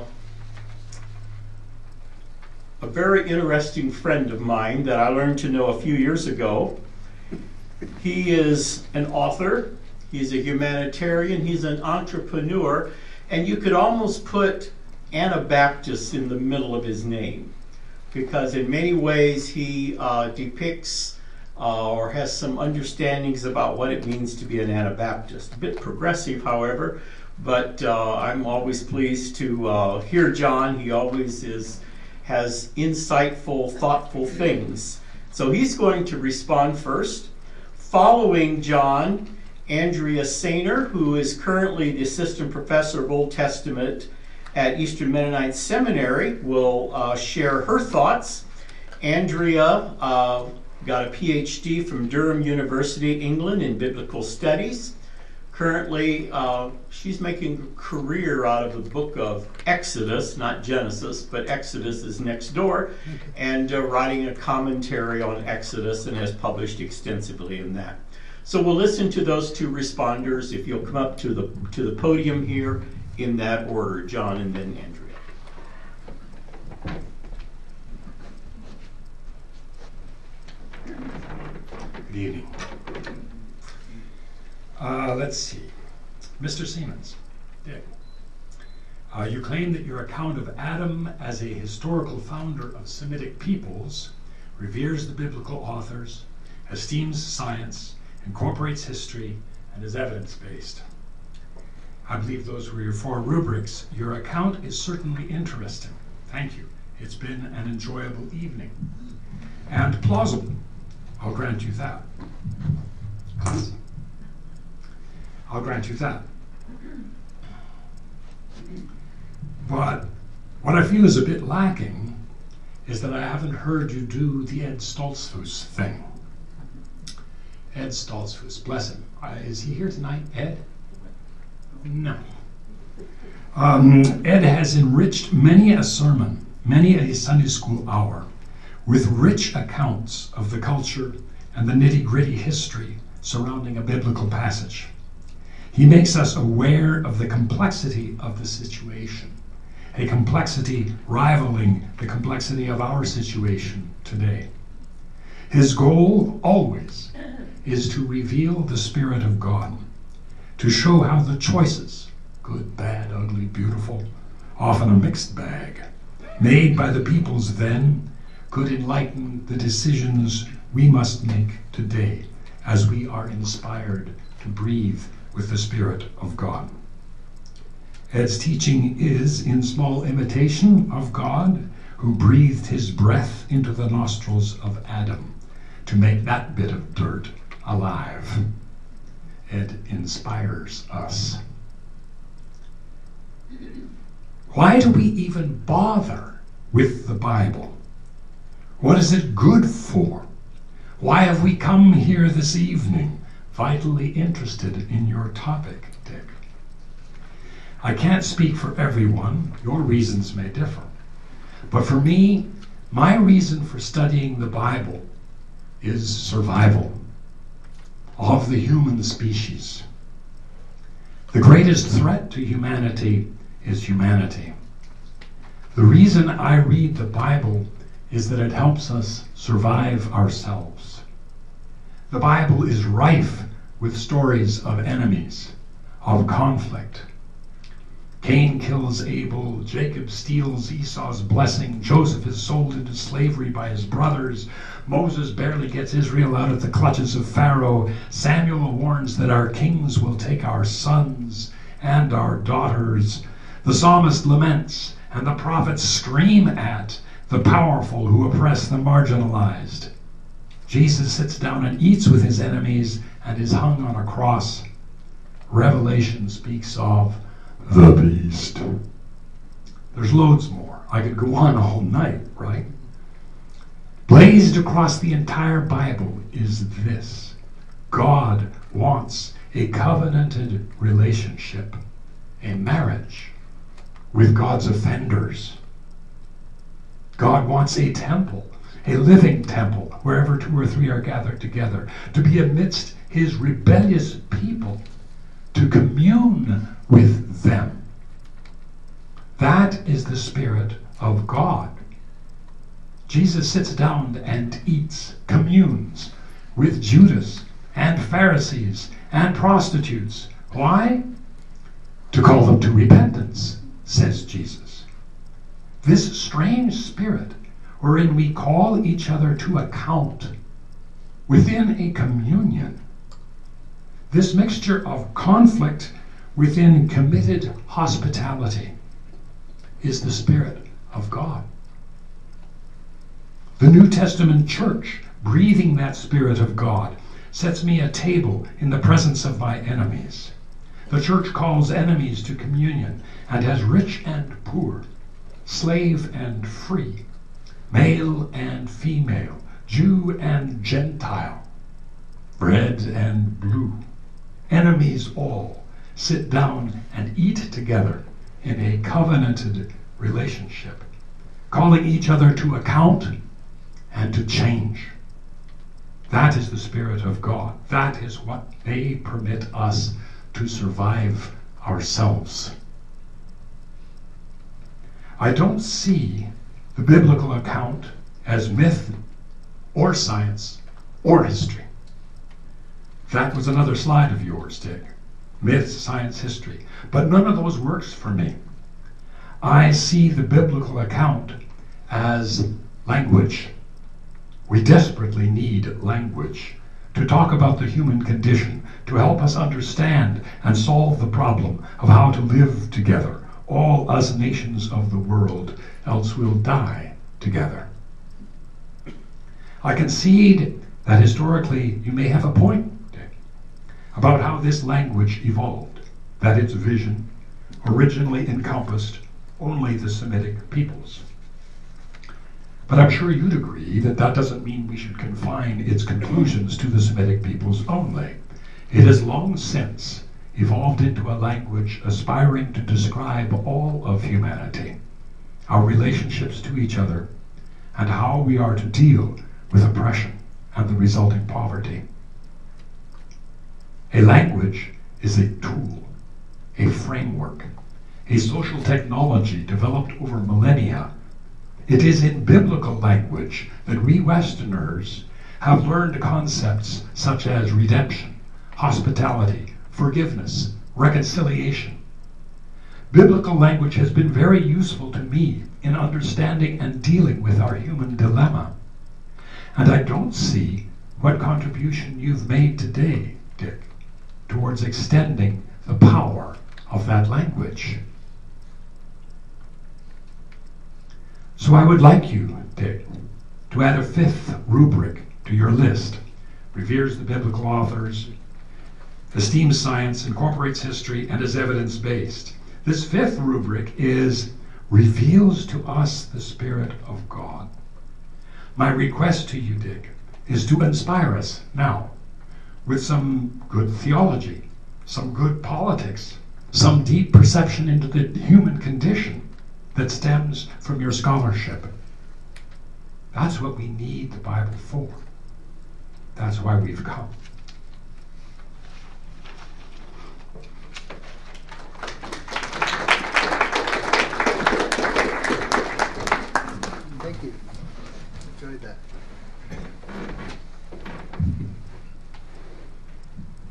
very interesting friend of mine that I learned to know a few years ago. He is an author, he's a humanitarian, he's an entrepreneur, and you could almost put Anabaptist in the middle of his name, because in many ways he depicts or has some understandings about what it means to be an Anabaptist. A bit progressive, however, but I'm always pleased to hear John. He always has insightful, thoughtful things. So he's going to respond first. Following John, Andrea Sainer, who is currently the assistant professor of Old Testament at Eastern Mennonite Seminary, will share her thoughts. Andrea got a PhD from Durham University, England, in biblical studies. Currently, she's making a career out of the book of Exodus, not Genesis, but Exodus is next door, and writing a commentary on Exodus, and has published extensively in that. So we'll listen to those two responders. If you'll come up to the podium here in that order, John and then Andrea. Good evening. Let's see. Mr. Siemens, Dick, you claim that your account of Adam as a historical founder of Semitic peoples reveres the biblical authors, esteems science, incorporates history, and is evidence-based. I believe those were your 4 rubrics. Your account is certainly interesting. Thank you. It's been an enjoyable evening. And plausible. I'll grant you that. I'll grant you that. But what I feel is a bit lacking is that I haven't heard you do the Ed Stoltzfus thing. Ed Stoltzfus, bless him. Is he here tonight, Ed? No. Ed has enriched many a sermon, many a Sunday school hour, with rich accounts of the culture and the nitty-gritty history surrounding a biblical passage. He makes us aware of the complexity of the situation, a complexity rivaling the complexity of our situation today. His goal always is to reveal the Spirit of God, to show how the choices, good, bad, ugly, beautiful, often a mixed bag, made by the peoples then could enlighten the decisions we must make today as we are inspired to breathe with the Spirit of God. Ed's teaching is in small imitation of God, who breathed his breath into the nostrils of Adam to make that bit of dirt alive. Ed inspires us. Why do we even bother with the Bible? What is it good for? Why have we come here this evening, vitally interested in your topic, Dick? I can't speak for everyone. Your reasons may differ. But for me, my reason for studying the Bible is survival. of the human species. The greatest threat to humanity is humanity. The reason I read the Bible is that it helps us survive ourselves. The Bible is rife with stories of enemies, of conflict. Cain kills Abel, Jacob steals Esau's blessing, Joseph is sold into slavery by his brothers, Moses barely gets Israel out of the clutches of Pharaoh, Samuel warns that our kings will take our sons and our daughters. The psalmist laments, and the prophets scream at the powerful who oppress the marginalized. Jesus sits down and eats with his enemies and is hung on a cross. Revelation speaks of the beast. There's loads more. I could go on all night, right? Blazed across the entire Bible is this: God wants a covenanted relationship, a marriage with God's offenders. God wants a temple, a living temple, wherever 2 or 3 are gathered together, to be amidst his rebellious people, to commune with them. That is the Spirit of God. Jesus sits down and eats, communes with Judas and Pharisees and prostitutes. Why? To call them to repentance, says Jesus. This strange spirit wherein we call each other to account within a communion. This mixture of conflict within committed hospitality is the Spirit of God. The New Testament church, breathing that Spirit of God, sets me a table in the presence of my enemies. The church calls enemies to communion and has rich and poor, slave and free, male and female, Jew and Gentile, red and blue. Enemies all sit down and eat together in a covenanted relationship, calling each other to account and to change. That is the Spirit of God. That is what may permit us to survive ourselves. I don't see the biblical account as myth or science or history. That was another slide of yours, Dick. Myth, science, history. But none of those works for me. I see the biblical account as language. We desperately need language to talk about the human condition, to help us understand and solve the problem of how to live together, all us nations of the world, else we'll die together. I concede that historically you may have a point, Dick, about how this language evolved, that its vision originally encompassed only the Semitic peoples. But I'm sure you'd agree that that doesn't mean we should confine its conclusions to the Semitic peoples only. It has long since evolved into a language aspiring to describe all of humanity, our relationships to each other, and how we are to deal with oppression and the resulting poverty. A language is a tool, a framework, a social technology developed over millennia. It is in biblical language that we Westerners have learned concepts such as redemption, hospitality, forgiveness, reconciliation. Biblical language has been very useful to me in understanding and dealing with our human dilemma. And I don't see what contribution you've made today, Dick, towards extending the power of that language. So I would like you, Dick, to add a 5th rubric to your list. Reveres the biblical authors, esteems science, incorporates history, and is evidence-based. This 5th rubric is reveals to us the Spirit of God. My request to you, Dick, is to inspire us now with some good theology, some good politics, some deep perception into the human condition that stems from your scholarship. That's what we need the Bible for. That's why we've come.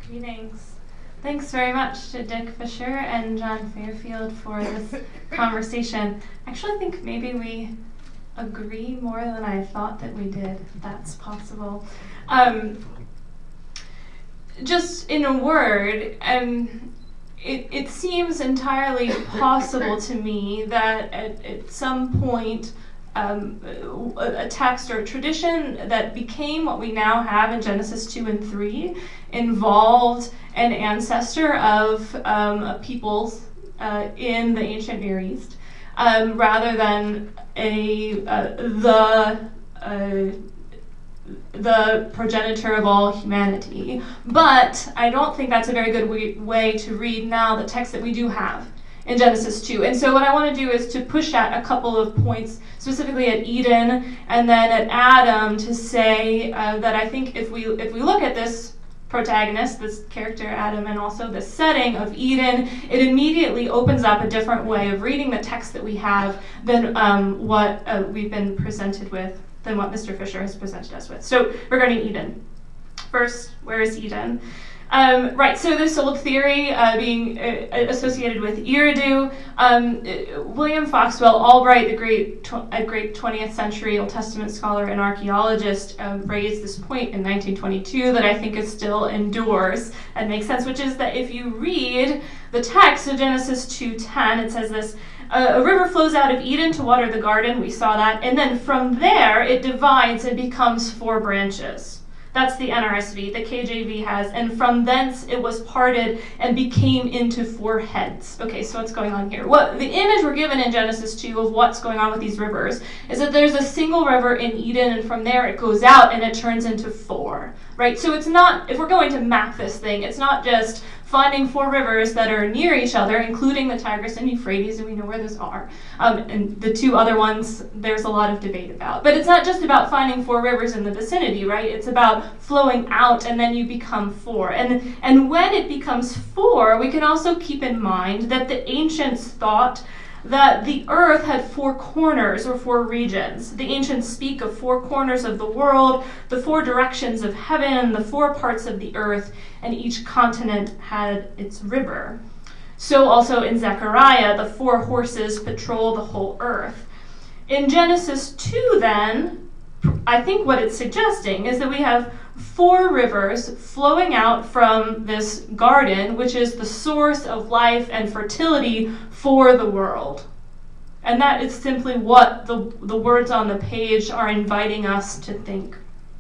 Greetings. Thanks very much to Dick Fisher and John Fairfield for this conversation. Actually, I think maybe we agree more than I thought that we did, if that's possible. Just in a word, it seems entirely possible to me that at some point a text or a tradition that became what we now have in Genesis 2 and 3 involved an ancestor of a peoples in the ancient Near East, rather than the progenitor of all humanity. But I don't think that's a very good way to read now the text that we do have in Genesis 2. And so what I want to do is to push at a couple of points, specifically at Eden and then at Adam, to say that I think if we look at this protagonist, this character Adam, and also the setting of Eden, it immediately opens up a different way of reading the text that we have than what we've been presented with, than what Mr. Fisher has presented us with. So regarding Eden, first, where is Eden? Right, so this old theory being associated with Eridu, William Foxwell Albright, a great 20th century Old Testament scholar and archaeologist, raised this point in 1922 that I think is still endures and makes sense, which is that if you read the text of Genesis 2:10, it says this: a river flows out of Eden to water the garden, we saw that, and then from there it divides and becomes 4 branches. That's the NRSV, the KJV has, and from thence it was parted and became into 4 heads. Okay, so what's going on here? What the image we're given in Genesis 2 of what's going on with these rivers is that there's a single river in Eden, and from there it goes out and it turns into 4, right? So it's not, if we're going to map this thing, it's not just finding 4 rivers that are near each other, including the Tigris and Euphrates, and we know where those are. And the 2 other ones, there's a lot of debate about. But it's not just about finding 4 rivers in the vicinity, right? It's about flowing out, and then you become 4. And when it becomes 4, we can also keep in mind that the ancients thought that the earth had 4 corners or 4 regions. The ancients speak of 4 corners of the world, the 4 directions of heaven, the 4 parts of the earth, and each continent had its river. So also in Zechariah, the 4 horses patrol the whole earth. In Genesis 2 then, I think what it's suggesting is that we have 4 rivers flowing out from this garden, which is the source of life and fertility for the world. And that is simply what the words on the page are inviting us to think.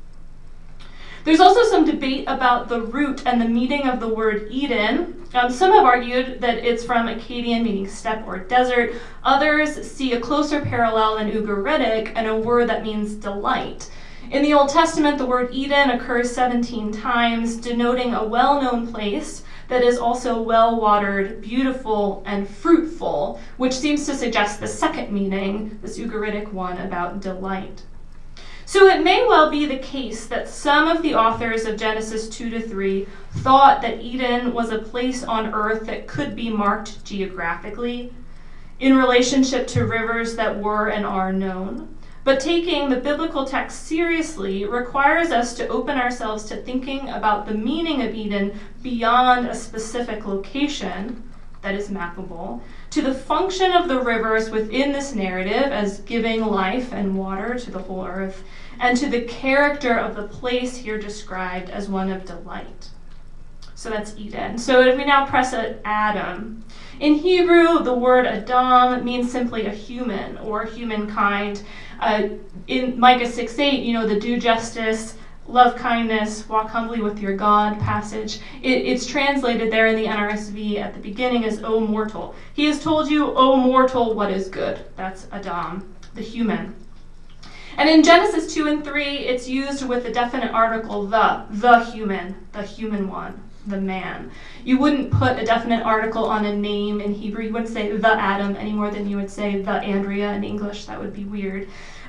There's also some debate about the root and the meaning of the word Eden. Some have argued that it's from Akkadian, meaning steppe or desert. Others see a closer parallel in Ugaritic and a word that means delight. In the Old Testament, the word Eden occurs 17 times, denoting a well-known place that is also well-watered, beautiful, and fruitful, which seems to suggest the second meaning, this Ugaritic one about delight. So it may well be the case that some of the authors of Genesis 2-3 thought that Eden was a place on earth that could be marked geographically in relationship to rivers that were and are known. But taking the biblical text seriously requires us to open ourselves to thinking about the meaning of Eden beyond a specific location that is mappable, to the function of the rivers within this narrative as giving life and water to the whole earth, and to the character of the place here described as one of delight. So that's Eden. So if we now press at Adam, in Hebrew, the word Adam means simply a human or humankind. In Micah 6:8, the do justice, love kindness, walk humbly with your God passage. It's translated there in the NRSV at the beginning as O mortal. He has told you, O mortal, what is good. That's Adam, the human. And in Genesis 2 and 3, it's used with the definite article the human one, the man. You wouldn't put a definite article on a name in Hebrew. You wouldn't say the Adam any more than you would say the Andrea in English. That would be weird.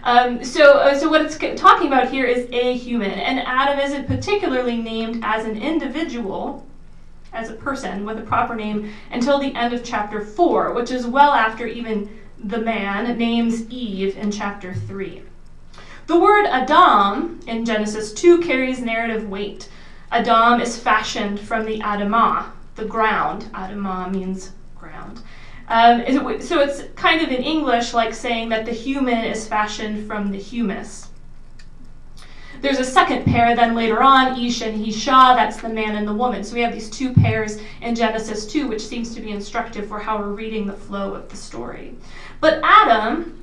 So what it's talking about here is a human, and Adam isn't particularly named as an individual, as a person with a proper name, until the end of chapter 4, which is well after even the man names Eve in chapter 3. The word Adam in Genesis 2 carries narrative weight. Adam is fashioned from the Adamah, the ground. Adamah means ground. So it's kind of in English like saying that the human is fashioned from the humus. There's a second pair then later on, Ish and Isha, that's the man and the woman. So we have these two pairs in Genesis 2, which seems to be instructive for how we're reading the flow of the story. But Adam,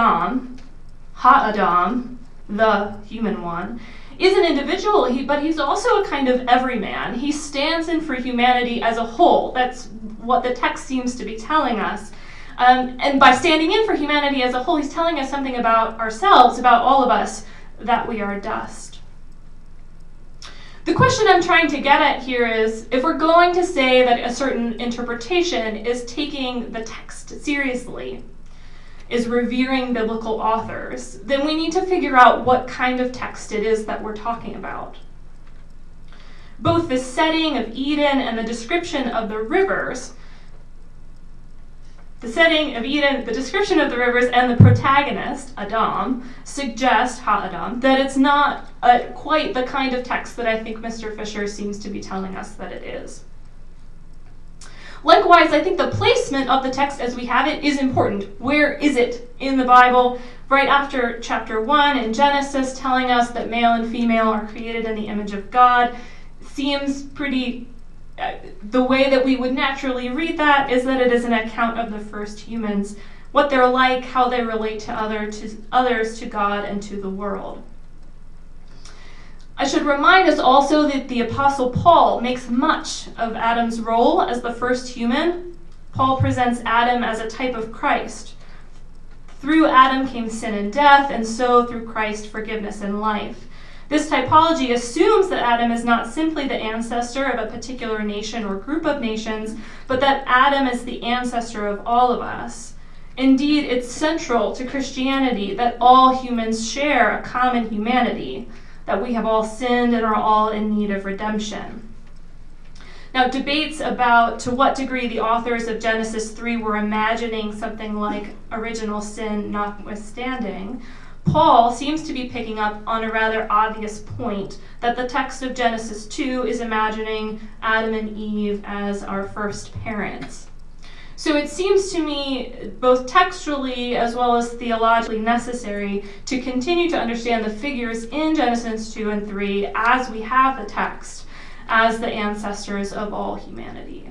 Ha-Adam, the human one, is an individual, but he's also a kind of everyman. He stands in for humanity as a whole. That's what the text seems to be telling us. And by standing in for humanity as a whole, he's telling us something about ourselves, about all of us, that we are dust. The question I'm trying to get at here is, if we're going to say that a certain interpretation is taking the text seriously, is revering biblical authors, then we need to figure out what kind of text it is that we're talking about. Both the setting of Eden and the description of the rivers, the description of the rivers and the protagonist, Adam, suggest, Ha-Adam, that it's not quite the kind of text that I think Mr. Fisher seems to be telling us that it is. Likewise, I think the placement of the text as we have it is important. Where is it in the Bible? Right after chapter 1 in Genesis, telling us that male and female are created in the image of God, seems pretty... the way that we would naturally read that is that it is an account of the first humans, what they're like, how they relate to others, to God, and to the world. I should remind us also that the Apostle Paul makes much of Adam's role as the first human. Paul presents Adam as a type of Christ. Through Adam came sin and death, and so through Christ forgiveness and life. This typology assumes that Adam is not simply the ancestor of a particular nation or group of nations, but that Adam is the ancestor of all of us. Indeed, it's central to Christianity that all humans share a common humanity, that we have all sinned and are all in need of redemption. Now, debates about to what degree the authors of Genesis 3 were imagining something like original sin notwithstanding, Paul seems to be picking up on a rather obvious point, that the text of Genesis 2 is imagining Adam and Eve as our first parents. So it seems to me, both textually as well as theologically necessary, to continue to understand the figures in Genesis 2 and 3 as we have the text, as the ancestors of all humanity.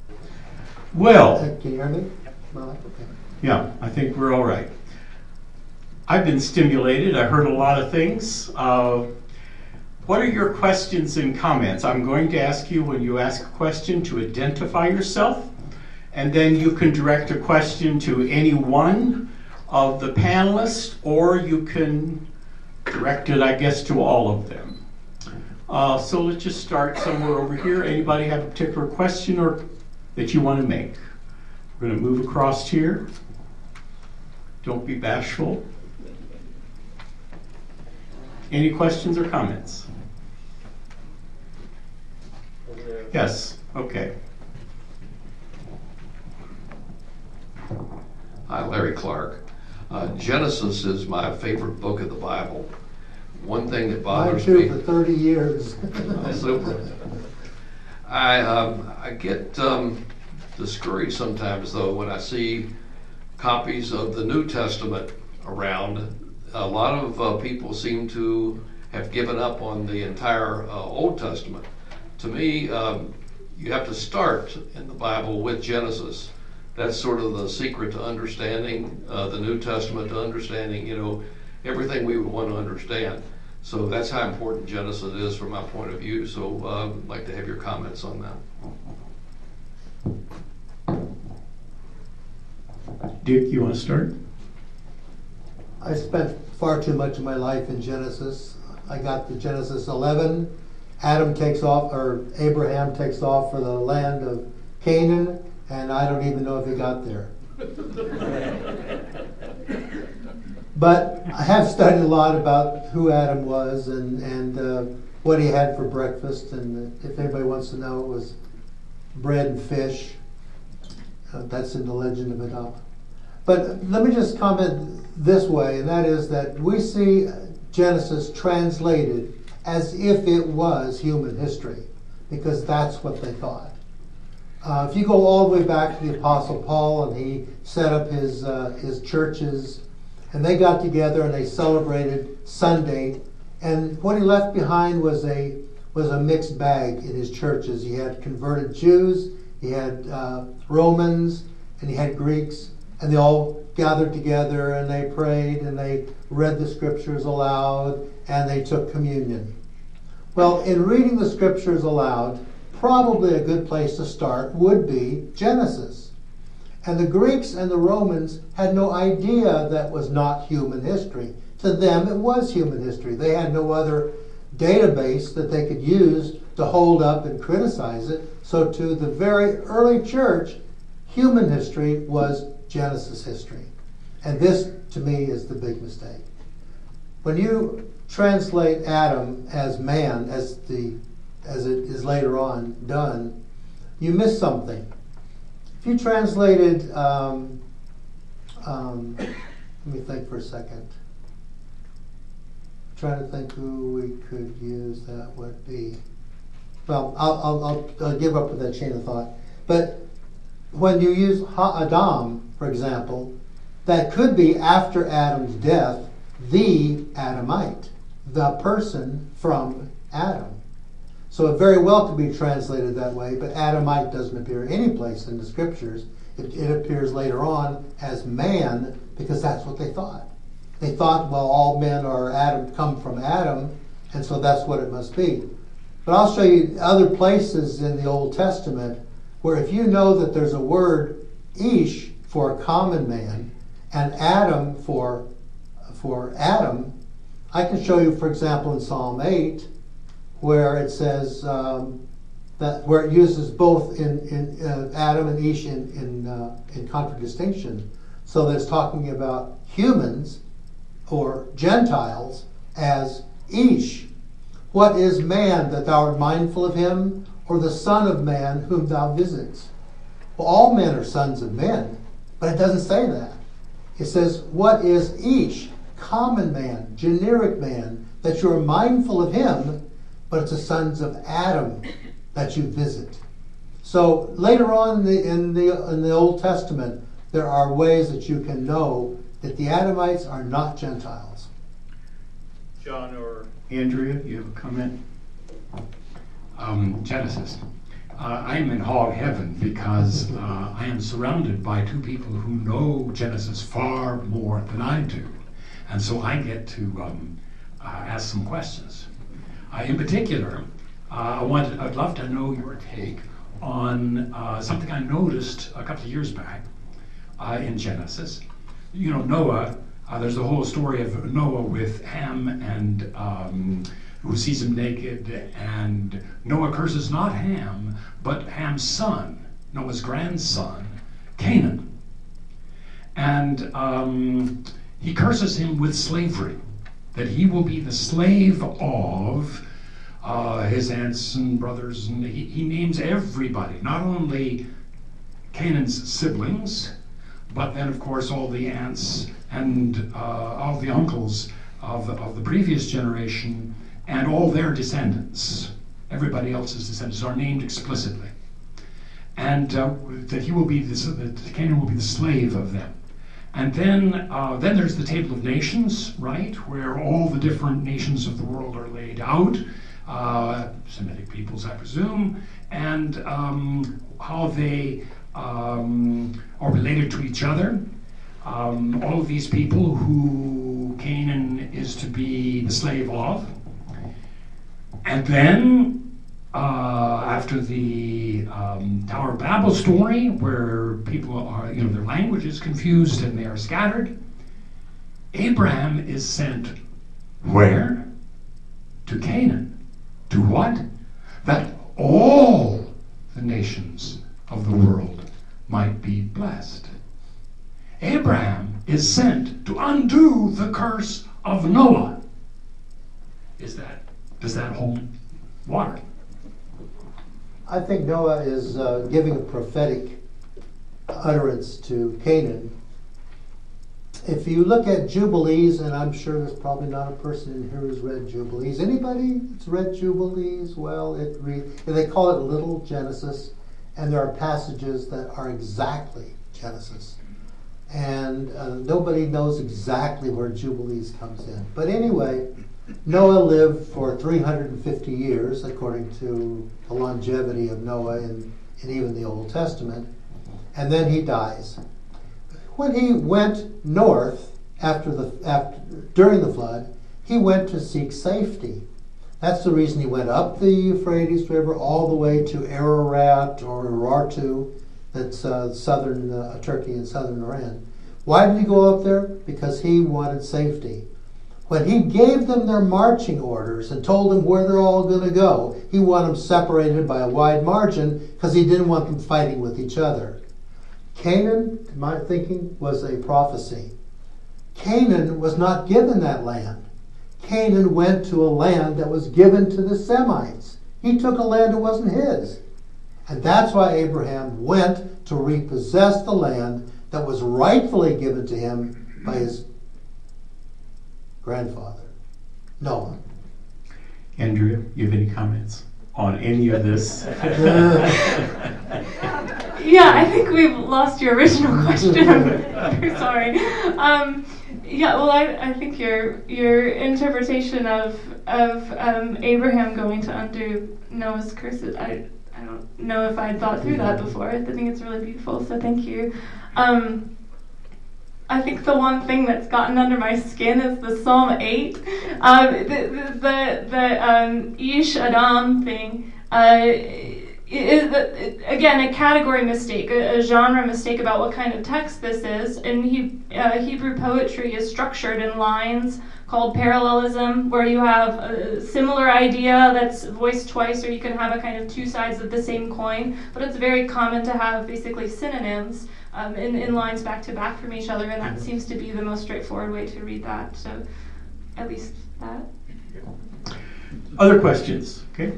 Well, Can you hear me? Well, okay. yeah, I think we're all right. I've been stimulated. I heard a lot of things. What are your questions and comments? I'm going to ask you, when you ask a question, to identify yourself, and then you can direct a question to any one of the panelists, or you can direct it, I guess, to all of them. So let's just start somewhere over here. Anybody have a particular question or that you want to make? We're going to move across here. Don't be bashful. Any questions or comments? Yes, okay. Hi, Larry Clark. Genesis is my favorite book of the Bible. One thing that bothers Mine me... too, for 30 years. Super. I get discouraged sometimes, though, when I see copies of the New Testament around. A lot of people seem to have given up on the entire Old Testament. To me, you have to start in the Bible with Genesis. That's sort of the secret to understanding the New Testament, to understanding, everything we would want to understand. So that's how important Genesis is from my point of view. So I'd like to have your comments on that. Dick, you want to start? I spent far too much of my life in Genesis. I got to Genesis 11. Abraham takes off for the land of Canaan, and I don't even know if he got there. But I have studied a lot about who Adam was and what he had for breakfast, and if anybody wants to know, it was bread and fish. That's in the legend of Adam. But let me just comment this way, and that is that we see Genesis translated as if it was human history, because that's what they thought. If you go all the way back to the Apostle Paul, and he set up his churches, and they got together and they celebrated Sunday, and what he left behind was a mixed bag in his churches. He had converted Jews, he had Romans, and he had Greeks, and they all gathered together and they prayed and they read the scriptures aloud and they took communion. Well, in reading the scriptures aloud, probably a good place to start would be Genesis. And the Greeks and the Romans had no idea that was not human history. To them, it was human history. They had no other database that they could use to hold up and criticize it. So to the very early church, human history was Genesis history. And this, to me, is the big mistake. When you translate Adam as man, as it is later on done, you miss something. If you translated, let me think for a second. I'm trying to think who we could use that would be. Well, I'll give up with that chain of thought. But when you use Ha-Adam, for example, that could be after Adam's death, the Adamite, the person from Adam. So it very well could be translated that way, but Adamite doesn't appear any place in the scriptures. It appears later on as man, because that's what they thought. They thought, well, all men are Adam, come from Adam, and so that's what it must be. But I'll show you other places in the Old Testament where if you know that there's a word Ish for a common man and Adam for Adam, I can show you, for example, in Psalm 8, where it says that where it uses both in Adam and Ish in contradistinction. So that it's talking about humans or Gentiles as Ish. What is man that thou art mindful of him, or the son of man whom thou visitest? Well, all men are sons of men, but it doesn't say that. It says, what is Ish? Common man, generic man, that you are mindful of him, but it's the sons of Adam that you visit. So later on in the Old Testament, there are ways that you can know that the Adamites are not Gentiles. John or Andrea, you have a comment? Genesis. I'm in hog heaven because I am surrounded by two people who know Genesis far more than I do. And so I get to ask some questions. In particular, I'd love to know your take on something I noticed a couple of years back in Genesis. You know, Noah, there's the whole story of Noah with Ham and who sees him naked, and Noah curses not Ham, but Ham's son, Noah's grandson, Canaan. And he curses him with slavery, that he will be the slave of his aunts and brothers, and he names everybody, not only Canaan's siblings, but then of course all the aunts and all the uncles of the previous generation, and all their descendants. Everybody else's descendants are named explicitly. And that he will be that Canaan will be the slave of them. And then there's the Table of Nations, right, where all the different nations of the world are laid out, Semitic peoples, I presume, and how they are related to each other. All of these people who Canaan is to be the slave of. And then, after the Tower of Babel story, where people are, their language is confused and they are scattered, Abraham is sent where? To Canaan. To what? That all the nations of the world might be blessed. Abraham is sent to undo the curse of Noah. Does that hold water? I think Noah is giving a prophetic utterance to Canaan. if you look at Jubilees, and I'm sure there's probably not a person in here who's read Jubilees. Anybody that's read Jubilees? Well, they call it Little Genesis, and there are passages that are exactly Genesis. And nobody knows exactly where Jubilees comes in. But anyway, Noah lived for 350 years, according to the longevity of Noah in even the Old Testament. And then he dies. When he went north during the flood, he went to seek safety. That's the reason he went up the Euphrates River all the way to Ararat or Urartu, that's southern Turkey and southern Iran. Why did he go up there? Because he wanted safety. When he gave them their marching orders and told them where they're all going to go, he wanted them separated by a wide margin because he didn't want them fighting with each other. Canaan, to my thinking, was a prophecy. Canaan was not given that land. Canaan went to a land that was given to the Semites. He took a land that wasn't his. And that's why Abraham went to repossess the land that was rightfully given to him by his grandfather, Noah. Andrea, you have any comments on any of this? Yeah, I think we've lost your original question. I'm very sorry. Yeah, well, I think your interpretation of Abraham going to undo Noah's curses, I don't know if I'd thought through that before. I think it's really beautiful, so thank you. I think the one thing that's gotten under my skin is the Psalm 8. The Ish Adam thing is, again, a category mistake, a genre mistake about what kind of text this is. And Hebrew poetry is structured in lines called parallelism, where you have a similar idea that's voiced twice, or you can have a kind of two sides of the same coin. But it's very common to have basically synonyms in lines back to back from each other, and that seems to be the most straightforward way to read that. So at least that. Other questions? Okay.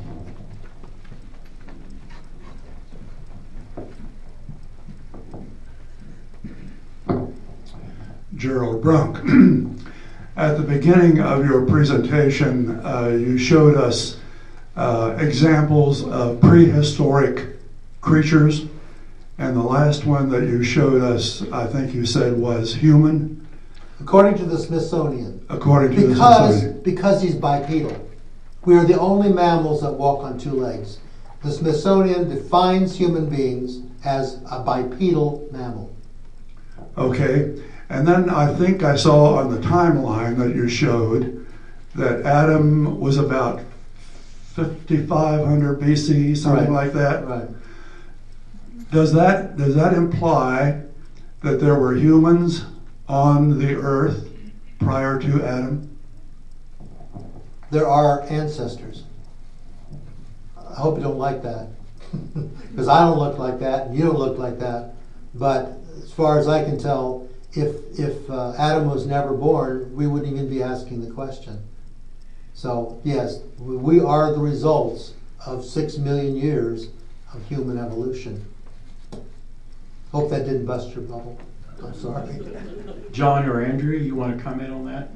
Gerald Brunk. At the beginning of your presentation, you showed us examples of prehistoric creatures, and the last one that you showed us, I think you said, was human. According to the Smithsonian. According to the Smithsonian. Because he's bipedal. We are the only mammals that walk on two legs. The Smithsonian defines human beings as a bipedal mammal. Okay. And then I think I saw on the timeline that you showed that Adam was about 5,500 BC, something like that. Right. Does that imply that there were humans on the earth prior to Adam? There are ancestors. I hope you don't like that. Because I don't look like that, and you don't look like that. But as far as I can tell, if Adam was never born, we wouldn't even be asking the question. So yes, we are the results of 6 million years of human evolution. Hope that didn't bust your bubble. I'm sorry. John or Andrea, you want to comment on that?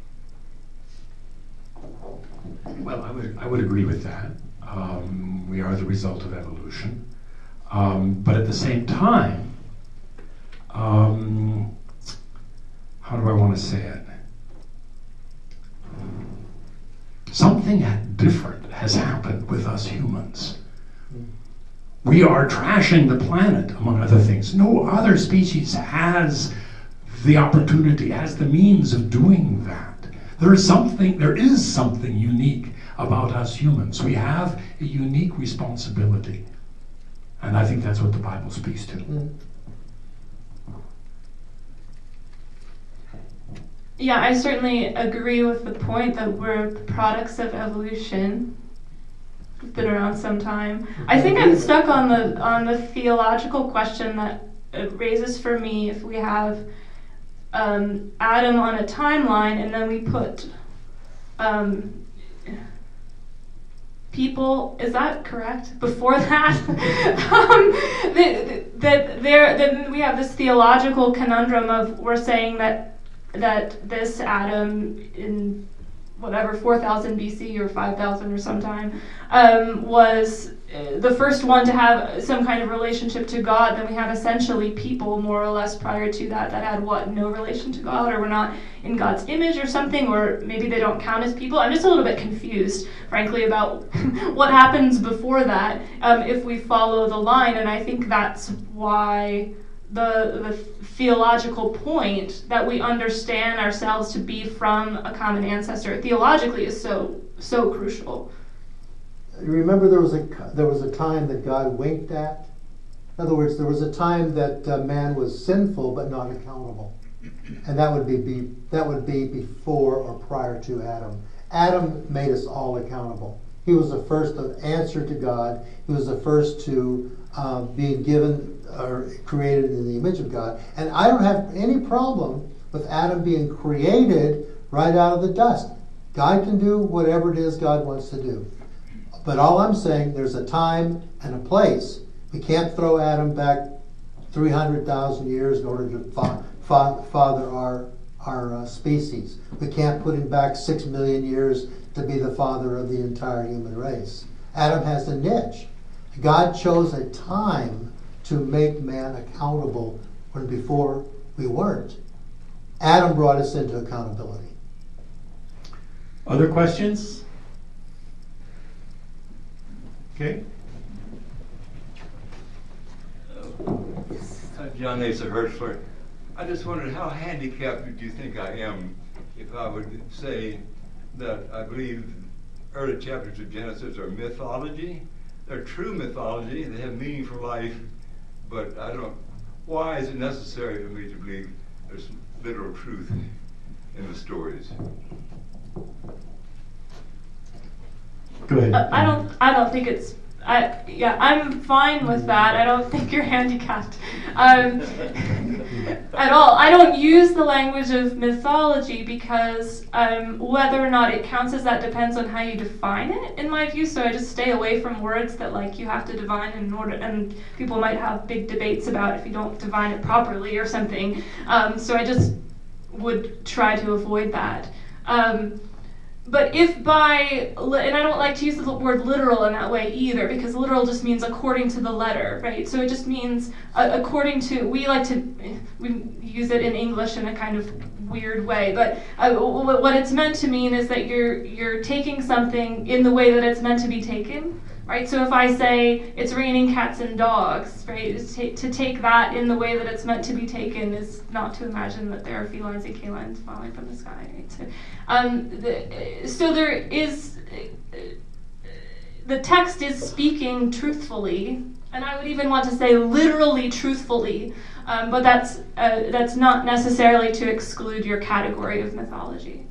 Well, I would agree with that. We are the result of evolution. But at the same time, how do I want to say it? Something different has happened with us humans. We are trashing the planet, among other things. No other species has the opportunity, has the means of doing that. There is something unique about us humans. We have a unique responsibility. And I think that's what the Bible speaks to. Yeah, I certainly agree with the point that we're products of evolution. We've been around some time. I think I'm stuck on the theological question that it raises for me if we have Adam on a timeline and then we put people, is that correct? Before that, then we have this theological conundrum of we're saying that this Adam in whatever 4000 BC or 5000 or sometime was the first one to have some kind of relationship to God. Then we have essentially people more or less prior to that had no relation to God, or were not in God's image or something, or maybe they don't count as people. I'm just a little bit confused, frankly, about what happens before that if we follow the line, and I think that's why the theological point that we understand ourselves to be from a common ancestor theologically is so crucial. You remember there was a time that God winked at? In other words, there was a time that man was sinful but not accountable. And that would be before or prior to Adam. Adam made us all accountable. He was the first to answer to God. He was the first to be given or created in the image of God. And I don't have any problem with Adam being created right out of the dust. God can do whatever it is God wants to do. But all I'm saying, there's a time and a place. We can't throw Adam back 300,000 years in order to father our species. We can't put him back 6 million years to be the father of the entire human race. Adam has a niche. God chose a time to make man accountable when before we weren't. Adam brought us into accountability. Other questions? Okay. John Asa Hertzler. I just wondered, how handicapped do you think I am if I would say that I believe early chapters of Genesis are mythology? They're true mythology, they have meaning for life, but why is it necessary for me to believe there's literal truth in the stories? Go ahead. I don't think it's. I'm fine with that. I don't think you're handicapped at all. I don't use the language of mythology because whether or not it counts as that depends on how you define it, in my view. So I just stay away from words that like you have to define in order, and people might have big debates about if you don't define it properly or something. So I just would try to avoid that. But if by, and I don't like to use the word literal in that way either, because literal just means according to the letter, right? So it just means according to, we use it in English in a kind of weird way, but what it's meant to mean is that you're taking something in the way that it's meant to be taken, right? So if I say it's raining cats and dogs, right, to take that in the way that it's meant to be taken is not to imagine that there are felines and canines falling from the sky, right? So there is, the text is speaking truthfully, and I would even want to say literally truthfully, but that's not necessarily to exclude your category of mythology.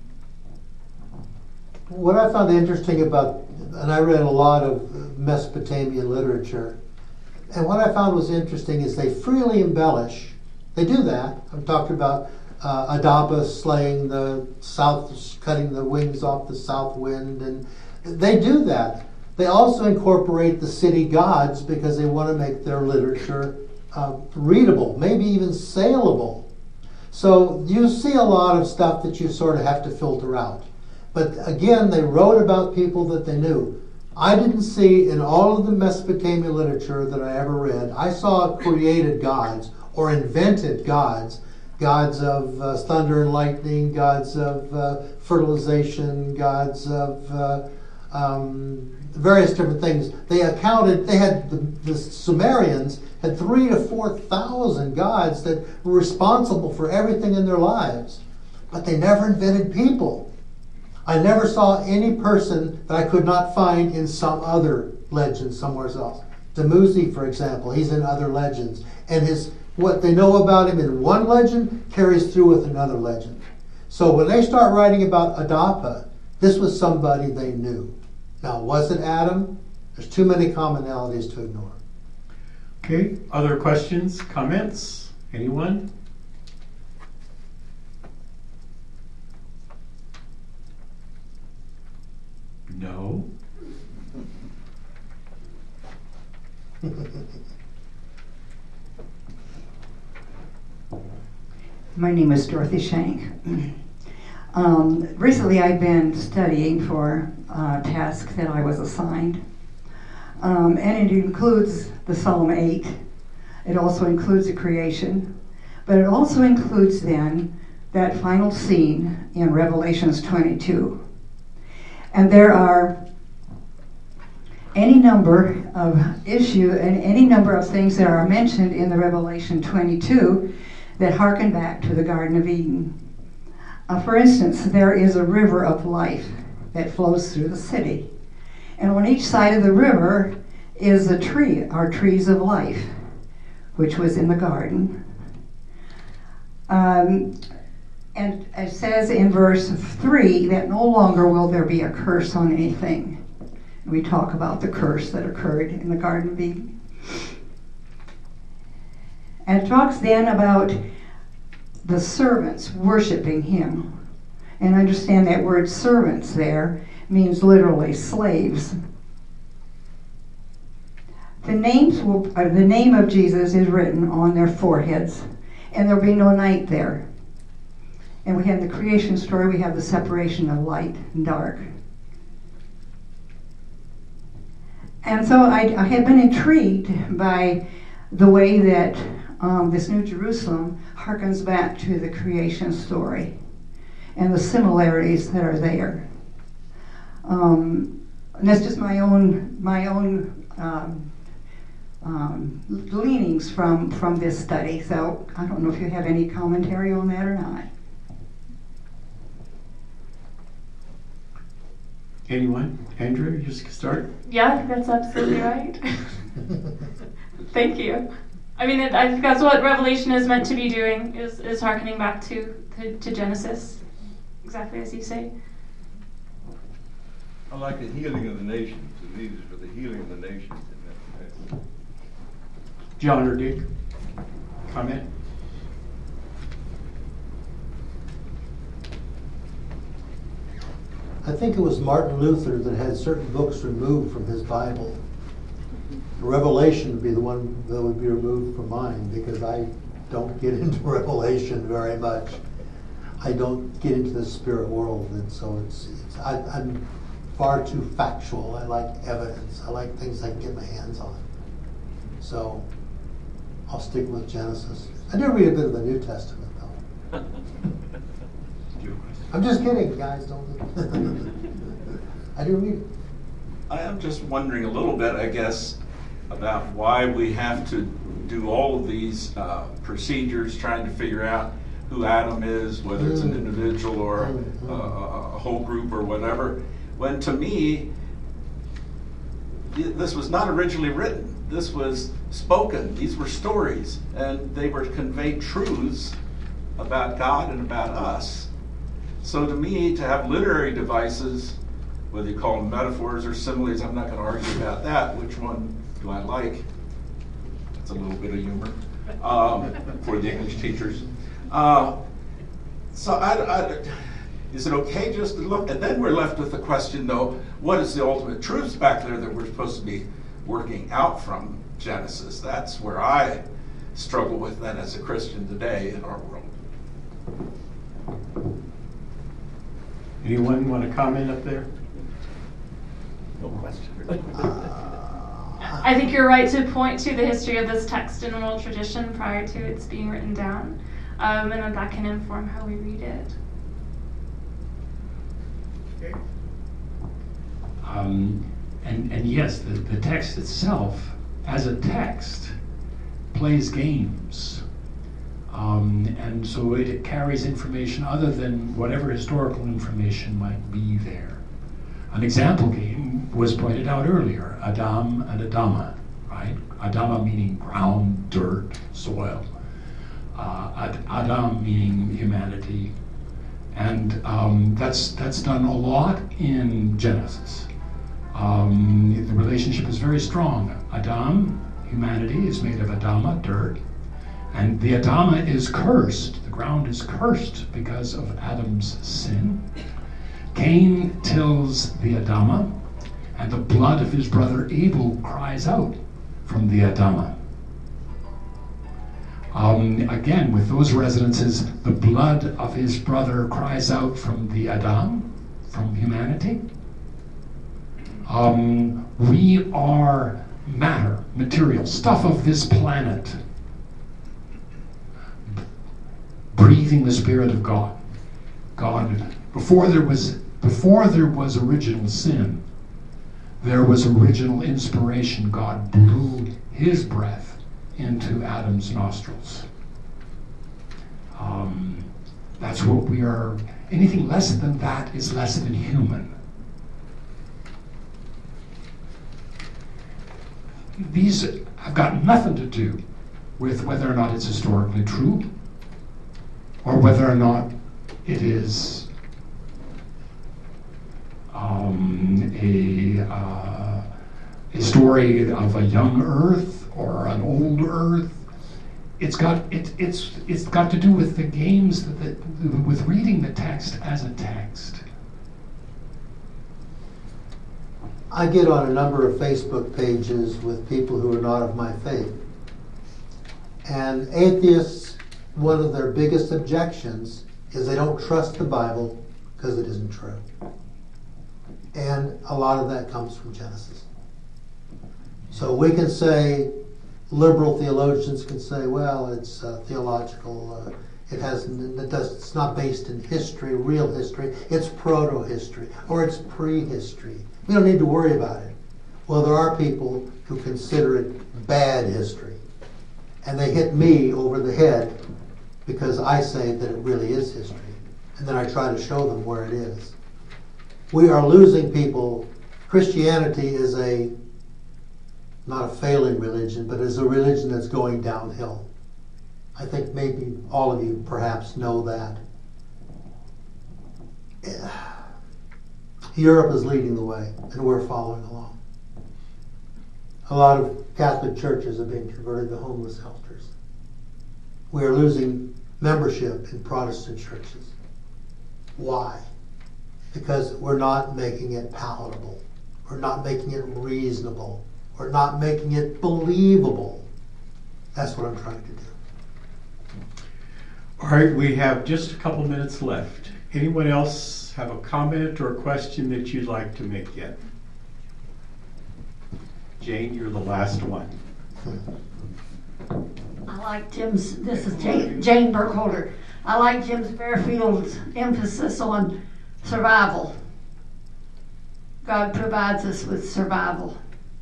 What I found interesting about, and I read a lot of Mesopotamian literature, and what I found was interesting is they freely embellish. They do that. I'm talking about Adapa slaying the south, cutting the wings off the south wind, and they do that. They also incorporate the city gods because they want to make their literature readable, maybe even saleable. So you see a lot of stuff that you sort of have to filter out. But again, they wrote about people that they knew. I didn't see in all of the Mesopotamian literature that I ever read, I saw created gods or invented gods, gods of thunder and lightning, gods of fertilization, gods of various different things. They had the Sumerians had 3,000 to 4,000 gods that were responsible for everything in their lives. But they never invented people. I never saw any person that I could not find in some other legend somewhere else. Dumuzi, for example, he's in other legends. And what they know about him in one legend carries through with another legend. So when they start writing about Adapa, this was somebody they knew. Now, was it Adam? There's too many commonalities to ignore. Okay, other questions, comments? Anyone? No? My name is Dorothy Shank. Recently I've been studying for a task that I was assigned. And it includes the Psalm 8. It also includes the creation. But it also includes then that final scene in Revelations 22. And there are any number of any number of things that are mentioned in the Revelation 22 that harken back to the Garden of Eden. For instance, there is a river of life that flows through the city. And on each side of the river is a tree, or trees of life, which was in the garden. And it says in verse 3 that no longer will there be a curse on anything. We talk about the curse that occurred in the Garden of Eden. And it talks then about the servants worshiping him. And understand that word servants there means literally slaves. The name of Jesus is written on their foreheads, and there'll be no night there. And we have the creation story, we have the separation of light and dark. And so I have been intrigued by the way that this New Jerusalem harkens back to the creation story and the similarities that are there. And that's just my own leanings from this study. So I don't know if you have any commentary on that or not. Anyone? Andrew, you just start? Yeah, I think that's absolutely right. Thank you. I mean, I think that's what Revelation is meant to be doing, is hearkening back to Genesis, exactly as you say. I like the healing of the nations. The leaders for the healing of the nations in that. John or Dick? Comment? I think it was Martin Luther that had certain books removed from his Bible. Revelation would be the one that would be removed from mine, because I don't get into Revelation very much. I don't get into the spirit world, and so I'm far too factual. I like evidence. I like things I can get my hands on. So I'll stick with Genesis. I do read a bit of the New Testament, though. I'm just kidding, guys. Don't. I do read it. I am just wondering a little bit, I guess, about why we have to do all of these procedures trying to figure out who Adam is, whether it's an individual or a whole group or whatever, when to me, this was not originally written. This was spoken. These were stories, and they were conveyed truths about God and about us. So to me, to have literary devices, whether you call them metaphors or similes, I'm not going to argue about that. Which one do I like? That's a little bit of humor for the English teachers. So is it okay just to look? And then we're left with the question, though, what is the ultimate truths back there that we're supposed to be working out from Genesis? That's where I struggle with then as a Christian today in our world. Anyone want to comment up there? No question. I think you're right to point to the history of this text in oral tradition prior to its being written down, and that can inform how we read it. And yes, the text itself, as a text, plays games. And so it carries information other than whatever historical information might be there. An example game was pointed out earlier, Adam and Adama, right? Adama meaning ground, dirt, soil. Adam meaning humanity. And that's done a lot in Genesis. The relationship is very strong. Adam, humanity, is made of Adama, dirt. And the Adama is cursed. The ground is cursed because of Adam's sin. Cain tills the Adama, and the blood of his brother Abel cries out from the Adama. Again, with those resonances, the blood of his brother cries out from the Adam, from humanity. We are matter, material, stuff of this planet, breathing the Spirit of God. God, before there was original sin, there was original inspiration. God blew his breath into Adam's nostrils. That's what we are. Anything less than that is less than human. These have got nothing to do with whether or not it's historically true, or whether or not it is a story of a young Earth or an old Earth. It's got to do with the games with reading the text as a text. I get on a number of Facebook pages with people who are not of my faith. And atheists, one of their biggest objections is they don't trust the Bible because it isn't true. And a lot of that comes from Genesis. So we can say, liberal theologians can say, well, it's theological, it's not based in history, real history, it's proto-history, or it's prehistory. We don't need to worry about it. Well, there are people who consider it bad history. And they hit me over the head because I say that it really is history. And then I try to show them where it is. We are losing people. Christianity is not a failing religion, but is a religion that's going downhill. I think maybe all of you perhaps know that. Europe is leading the way, and we're following along. A lot of Catholic churches are being converted to homeless shelters. We are losing membership in Protestant churches. Why? Because we're not making it palatable. We're not making it reasonable. We're not making it believable. That's what I'm trying to do. All right, we have just a couple minutes left. Anyone else have a comment or a question that you'd like to make yet? Jane, you're the last one. I like Jim's, this is Jane Burkholder. I like Jim's Fairfield's emphasis on survival. God provides us with survival.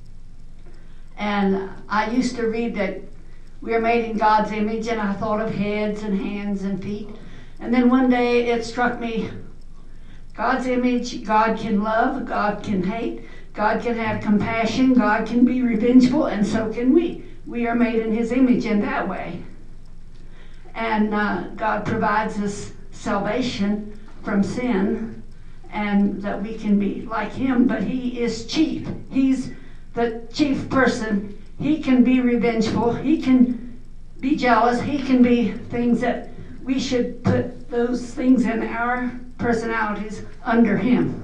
And I used to read that we are made in God's image, and I thought of heads and hands and feet. And then one day it struck me, God's image, God can love, God can hate, God can have compassion, God can be revengeful, and so can we. We are made in his image in that way. And God provides us salvation from sin, and that we can be like him, but he is chief. He's the chief person. He can be revengeful, he can be jealous, he can be things that we should put those things in our personalities under him.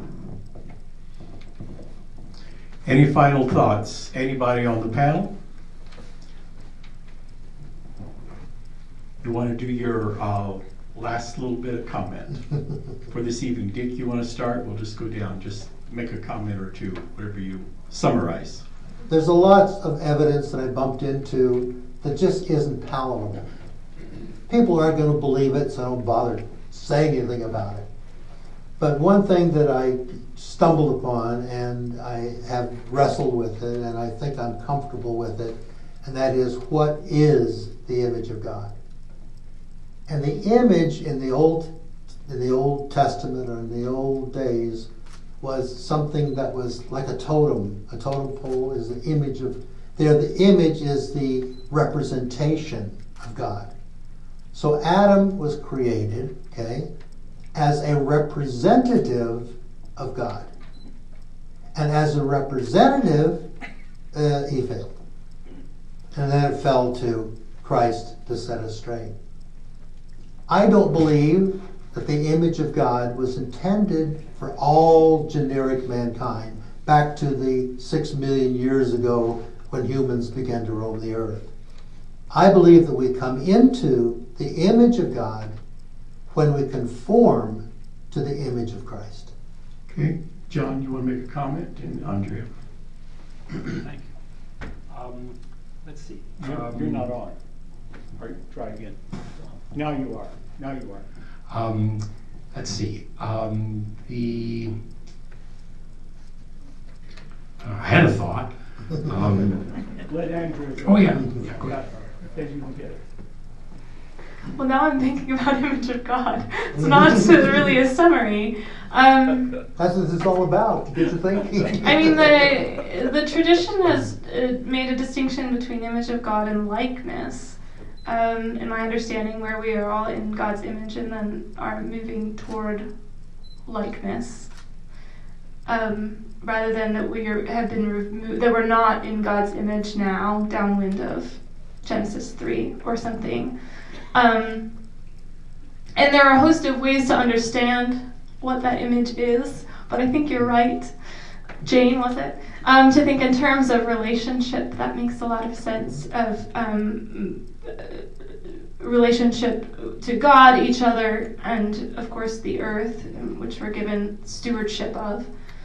Any final thoughts? Anybody on the panel? You want to do your last little bit of comment for this evening? Dick, you want to start? We'll just go down. Just make a comment or two, whatever you summarize. There's a lot of evidence that I bumped into that just isn't palatable. People aren't going to believe it, so I don't bother saying anything about it. But one thing that I stumbled upon, and I have wrestled with it, and I think I'm comfortable with it, and that is, what is the image of God? And the image in the Old Testament or in the old days was something that was like a totem. A totem pole is the image of, the image is the representation of God. So Adam was created, okay, as a representative of God. And as a representative, he failed. And then it fell to Christ to set us straight. I don't believe that the image of God was intended for all generic mankind, back to the 6 million years ago when humans began to roam the earth. I believe that we come into the image of God when we conform to the image of Christ. Okay, John, you want to make a comment? And Andrea? Thank you. Let's see. You're not on. Or try again. Now you are. Now you are. Let's see. I had a thought. Let Andrea go. Oh, yeah. Go ahead. Then you can get it. Well, now I'm thinking about image of God. It's not really a summary. That's what this is all about, to get you thinking. I mean, the tradition has made a distinction between image of God and likeness. In my understanding, where we are all in God's image and then are moving toward likeness, rather than that we have been removed, that we're not in God's image now, downwind of Genesis 3 or something. And there are a host of ways to understand what that image is, but I think you're right, Jane, was it? To think in terms of relationship, that makes a lot of sense, of relationship to God, each other, and of course the earth, which we're given stewardship of.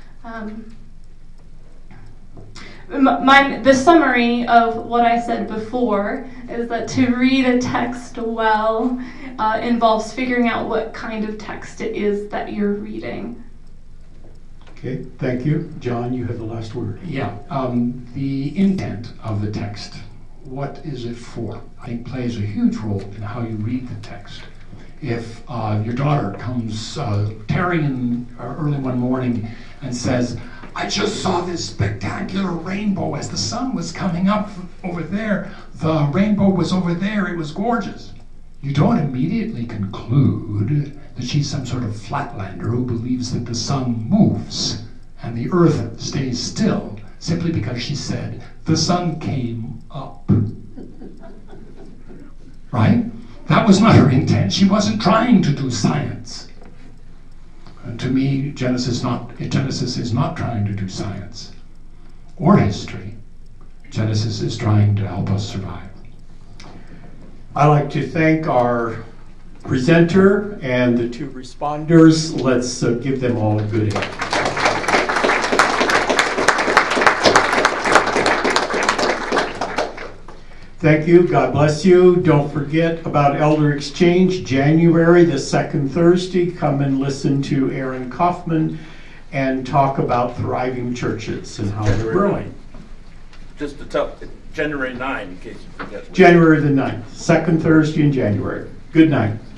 The summary of what I said before is that to read a text well involves figuring out what kind of text it is that you're reading. Okay, thank you. John, you have the last word. Yeah, the intent of the text, what is it for? I think plays a huge role in how you read the text. If your daughter comes tearing in early one morning and says, I just saw this spectacular rainbow as the sun was coming up over there. The rainbow was over there. It was gorgeous. You don't immediately conclude that she's some sort of flatlander who believes that the sun moves and the earth stays still simply because she said the sun came up. Right? That was not her intent. She wasn't trying to do science. To me, Genesis is not trying to do science or history. Genesis is trying to help us survive. I'd like to thank our presenter and the two responders. Let's give them all a good hand. Thank you. God bless you. Don't forget about Elder Exchange, January, the second Thursday. Come and listen to Aaron Kaufman and talk about thriving churches and how they're growing. Just to tell, January 9, in case you forget. January the 9th, second Thursday in January. Good night.